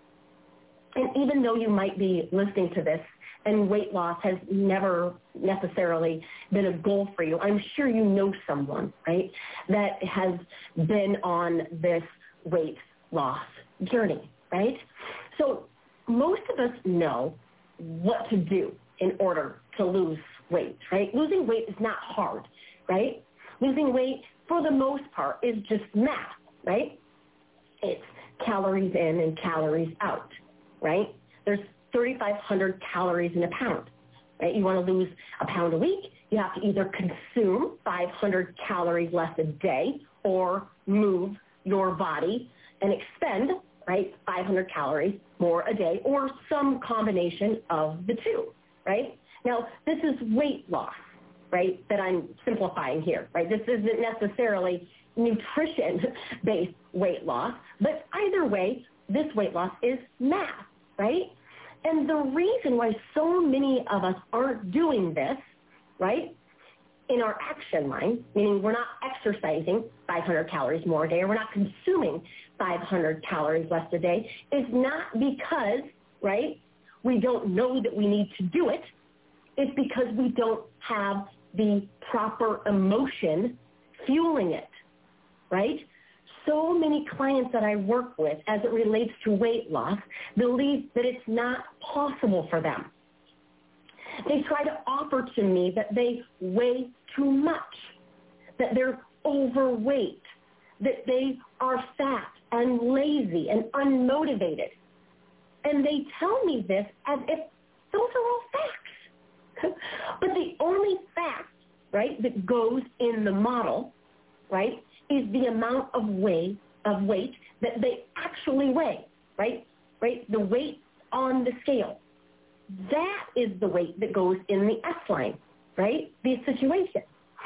And even though you might be listening to this and weight loss has never necessarily been a goal for you, I'm sure you know someone, right, that has been on this weight loss journey, right? So most of us know what to do in order to lose weight, right? Losing weight is not hard, right? Losing weight, for the most part, is just math, right? It's calories in and calories out, right? There's 3,500 calories in a pound, right? You want to lose a pound a week, you have to either consume 500 calories less a day or move your body and expend, right, 500 calories more a day or some combination of the two, right? Now, this is weight loss, right, that I'm simplifying here, right? This isn't necessarily nutrition-based weight loss, but either way, this weight loss is math, right? And the reason why so many of us aren't doing this, right, in our action line, meaning we're not exercising 500 calories more a day or we're not consuming 500 calories less a day, is not because, right, we don't know that we need to do it. It's because we don't have the proper emotion fueling it, right? So many clients that I work with as it relates to weight loss believe that it's not possible for them. They try to offer to me that they weigh too much, that they're overweight, that they are fat and lazy and unmotivated. And they tell me this as if those are all facts. But the only fact, right, that goes in the model, right, is the amount of weight that they actually weigh, right? The weight on the scale. That is the weight that goes in the S line, right? The situation.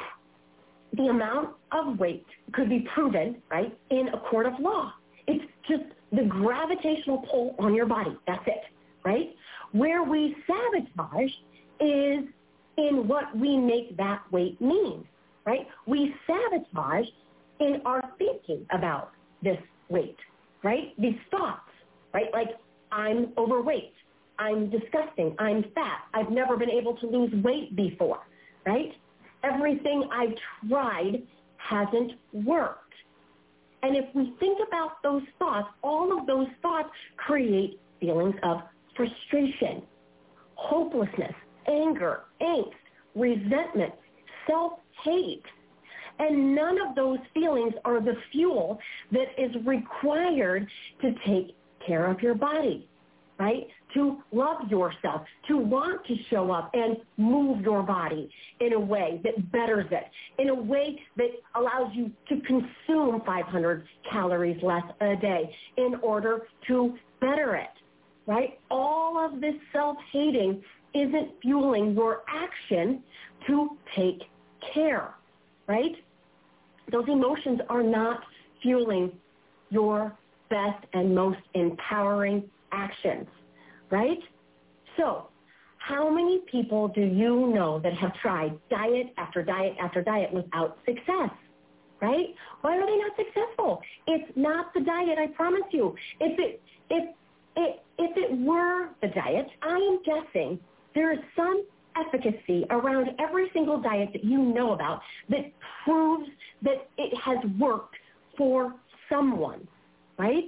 The amount of weight could be proven, right, in a court of law. It's just the gravitational pull on your body. That's it, right? Where we sabotage is in what we make that weight mean, right? We sabotage in our thinking about this weight, right? These thoughts, right? Like, I'm overweight, I'm disgusting, I'm fat, I've never been able to lose weight before, right? Everything I've tried hasn't worked. And if we think about those thoughts, all of those thoughts create feelings of frustration, hopelessness, anger, angst, resentment, self-hate. And none of those feelings are the fuel that is required to take care of your body, right? To love yourself, to want to show up and move your body in a way that betters it, in a way that allows you to consume 500 calories less a day in order to better it, right? All of this self-hating isn't fueling your action to take care, right? Those emotions are not fueling your best and most empowering actions, right? So How many people do you know that have tried diet after diet after diet without success? Right? Why are they not successful? It's not the diet, I promise you. If it were the diet, I am guessing there is some efficacy around every single diet that you know about that proves that it has worked for someone, right?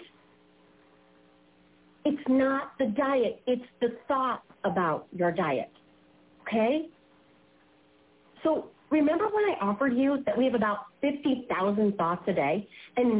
It's not the diet, it's the thought about your diet, okay? So remember when I offered you that we have about 50,000 thoughts a day and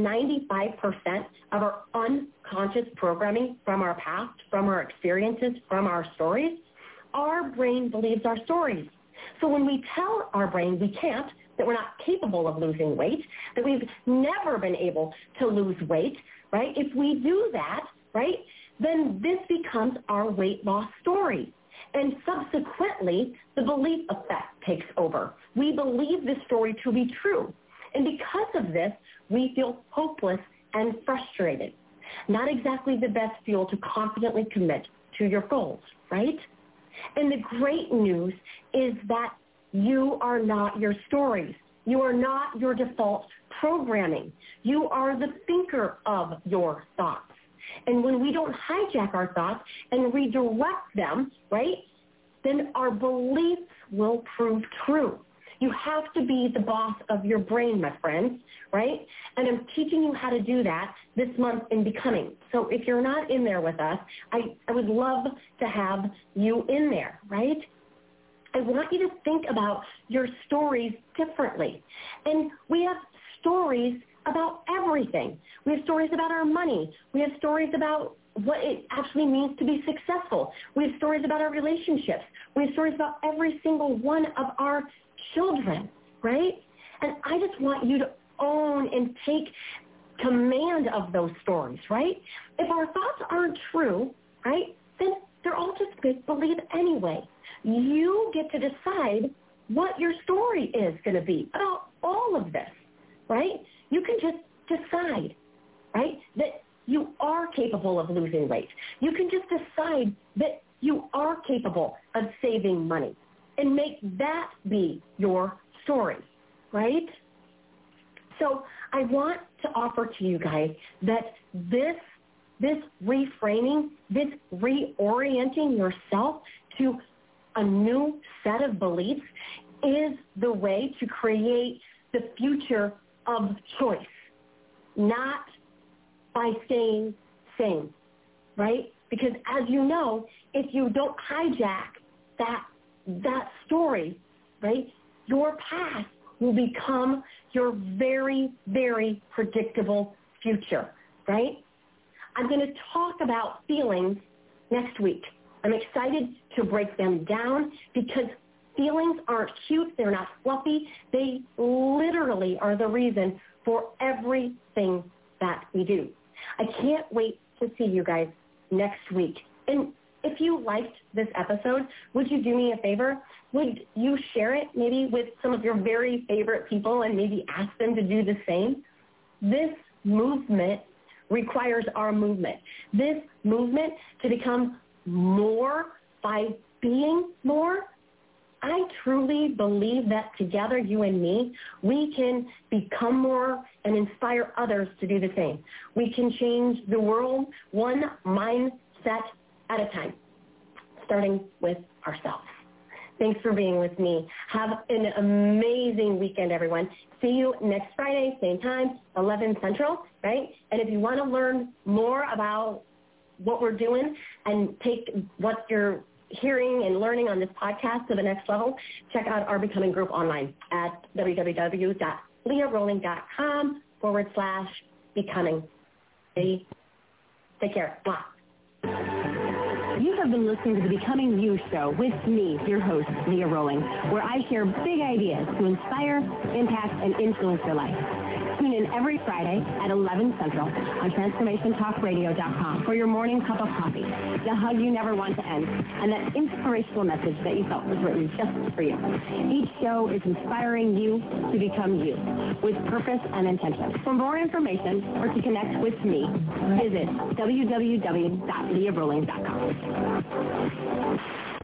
95% of our unconscious programming from our past, from our experiences, from our stories? Our brain believes our stories. So when we tell our brain we can't, that we're not capable of losing weight, that we've never been able to lose weight, right? If we do that, right, then this becomes our weight loss story. And subsequently, the belief effect takes over. We believe this story to be true. And because of this, we feel hopeless and frustrated. Not exactly the best fuel to confidently commit to your goals, right? And the great news is that you are not your stories. You are not your default programming. You are the thinker of your thoughts. And when we don't hijack our thoughts and redirect them, right, then our beliefs will prove true. You have to be the boss of your brain, my friends, right? And I'm teaching you how to do that this month in Becoming. So if you're not in there with us, I would love to have you in there, right? I want you to think about your stories differently. And we have stories about everything. We have stories about our money. We have stories about what it actually means to be successful. We have stories about our relationships. We have stories about every single one of our children, right? And I just want you to own and take command of those stories, right? If our thoughts aren't true, right, then they're all just make-believe anyway. You get to decide what your story is going to be about all of this, right? You can just decide, right, that you are capable of losing weight. You can just decide that you are capable of saving money and make that be your story, right? So I want to offer to you guys that this reframing, this reorienting yourself to a new set of beliefs is the way to create the future of choice, not by staying same, right? Because as you know, if you don't hijack that story, right, your past will become your very, very predictable future, right? I'm going to talk about feelings next week. I'm excited to break them down because feelings aren't cute. They're not fluffy. They literally are the reason for everything that we do. I can't wait to see you guys next week. And if you liked this episode, would you do me a favor? Would you share it maybe with some of your very favorite people and maybe ask them to do the same? This movement requires our movement. This movement to become more by being more, I truly believe that together, you and me, we can become more and inspire others to do the same. We can change the world one mindset at a time, starting with ourselves. Thanks for being with me. Have an amazing weekend, everyone. See you next Friday, same time, 11 Central, right? And if you want to learn more about what we're doing and take what you're hearing and learning on this podcast to the next level, check out our Becoming group online at www.learolling.com/becoming. Take care. Bye. You have been listening to the Becoming You Show with me, your host, Leah Rolling, where I share big ideas to inspire, impact, and influence your life. Tune in every Friday at 11 Central on TransformationTalkRadio.com for your morning cup of coffee, the hug you never want to end, and that inspirational message that you felt was written just for you. Each show is inspiring you to become you with purpose and intention. For more information or to connect with me, visit www.leahrolling.com.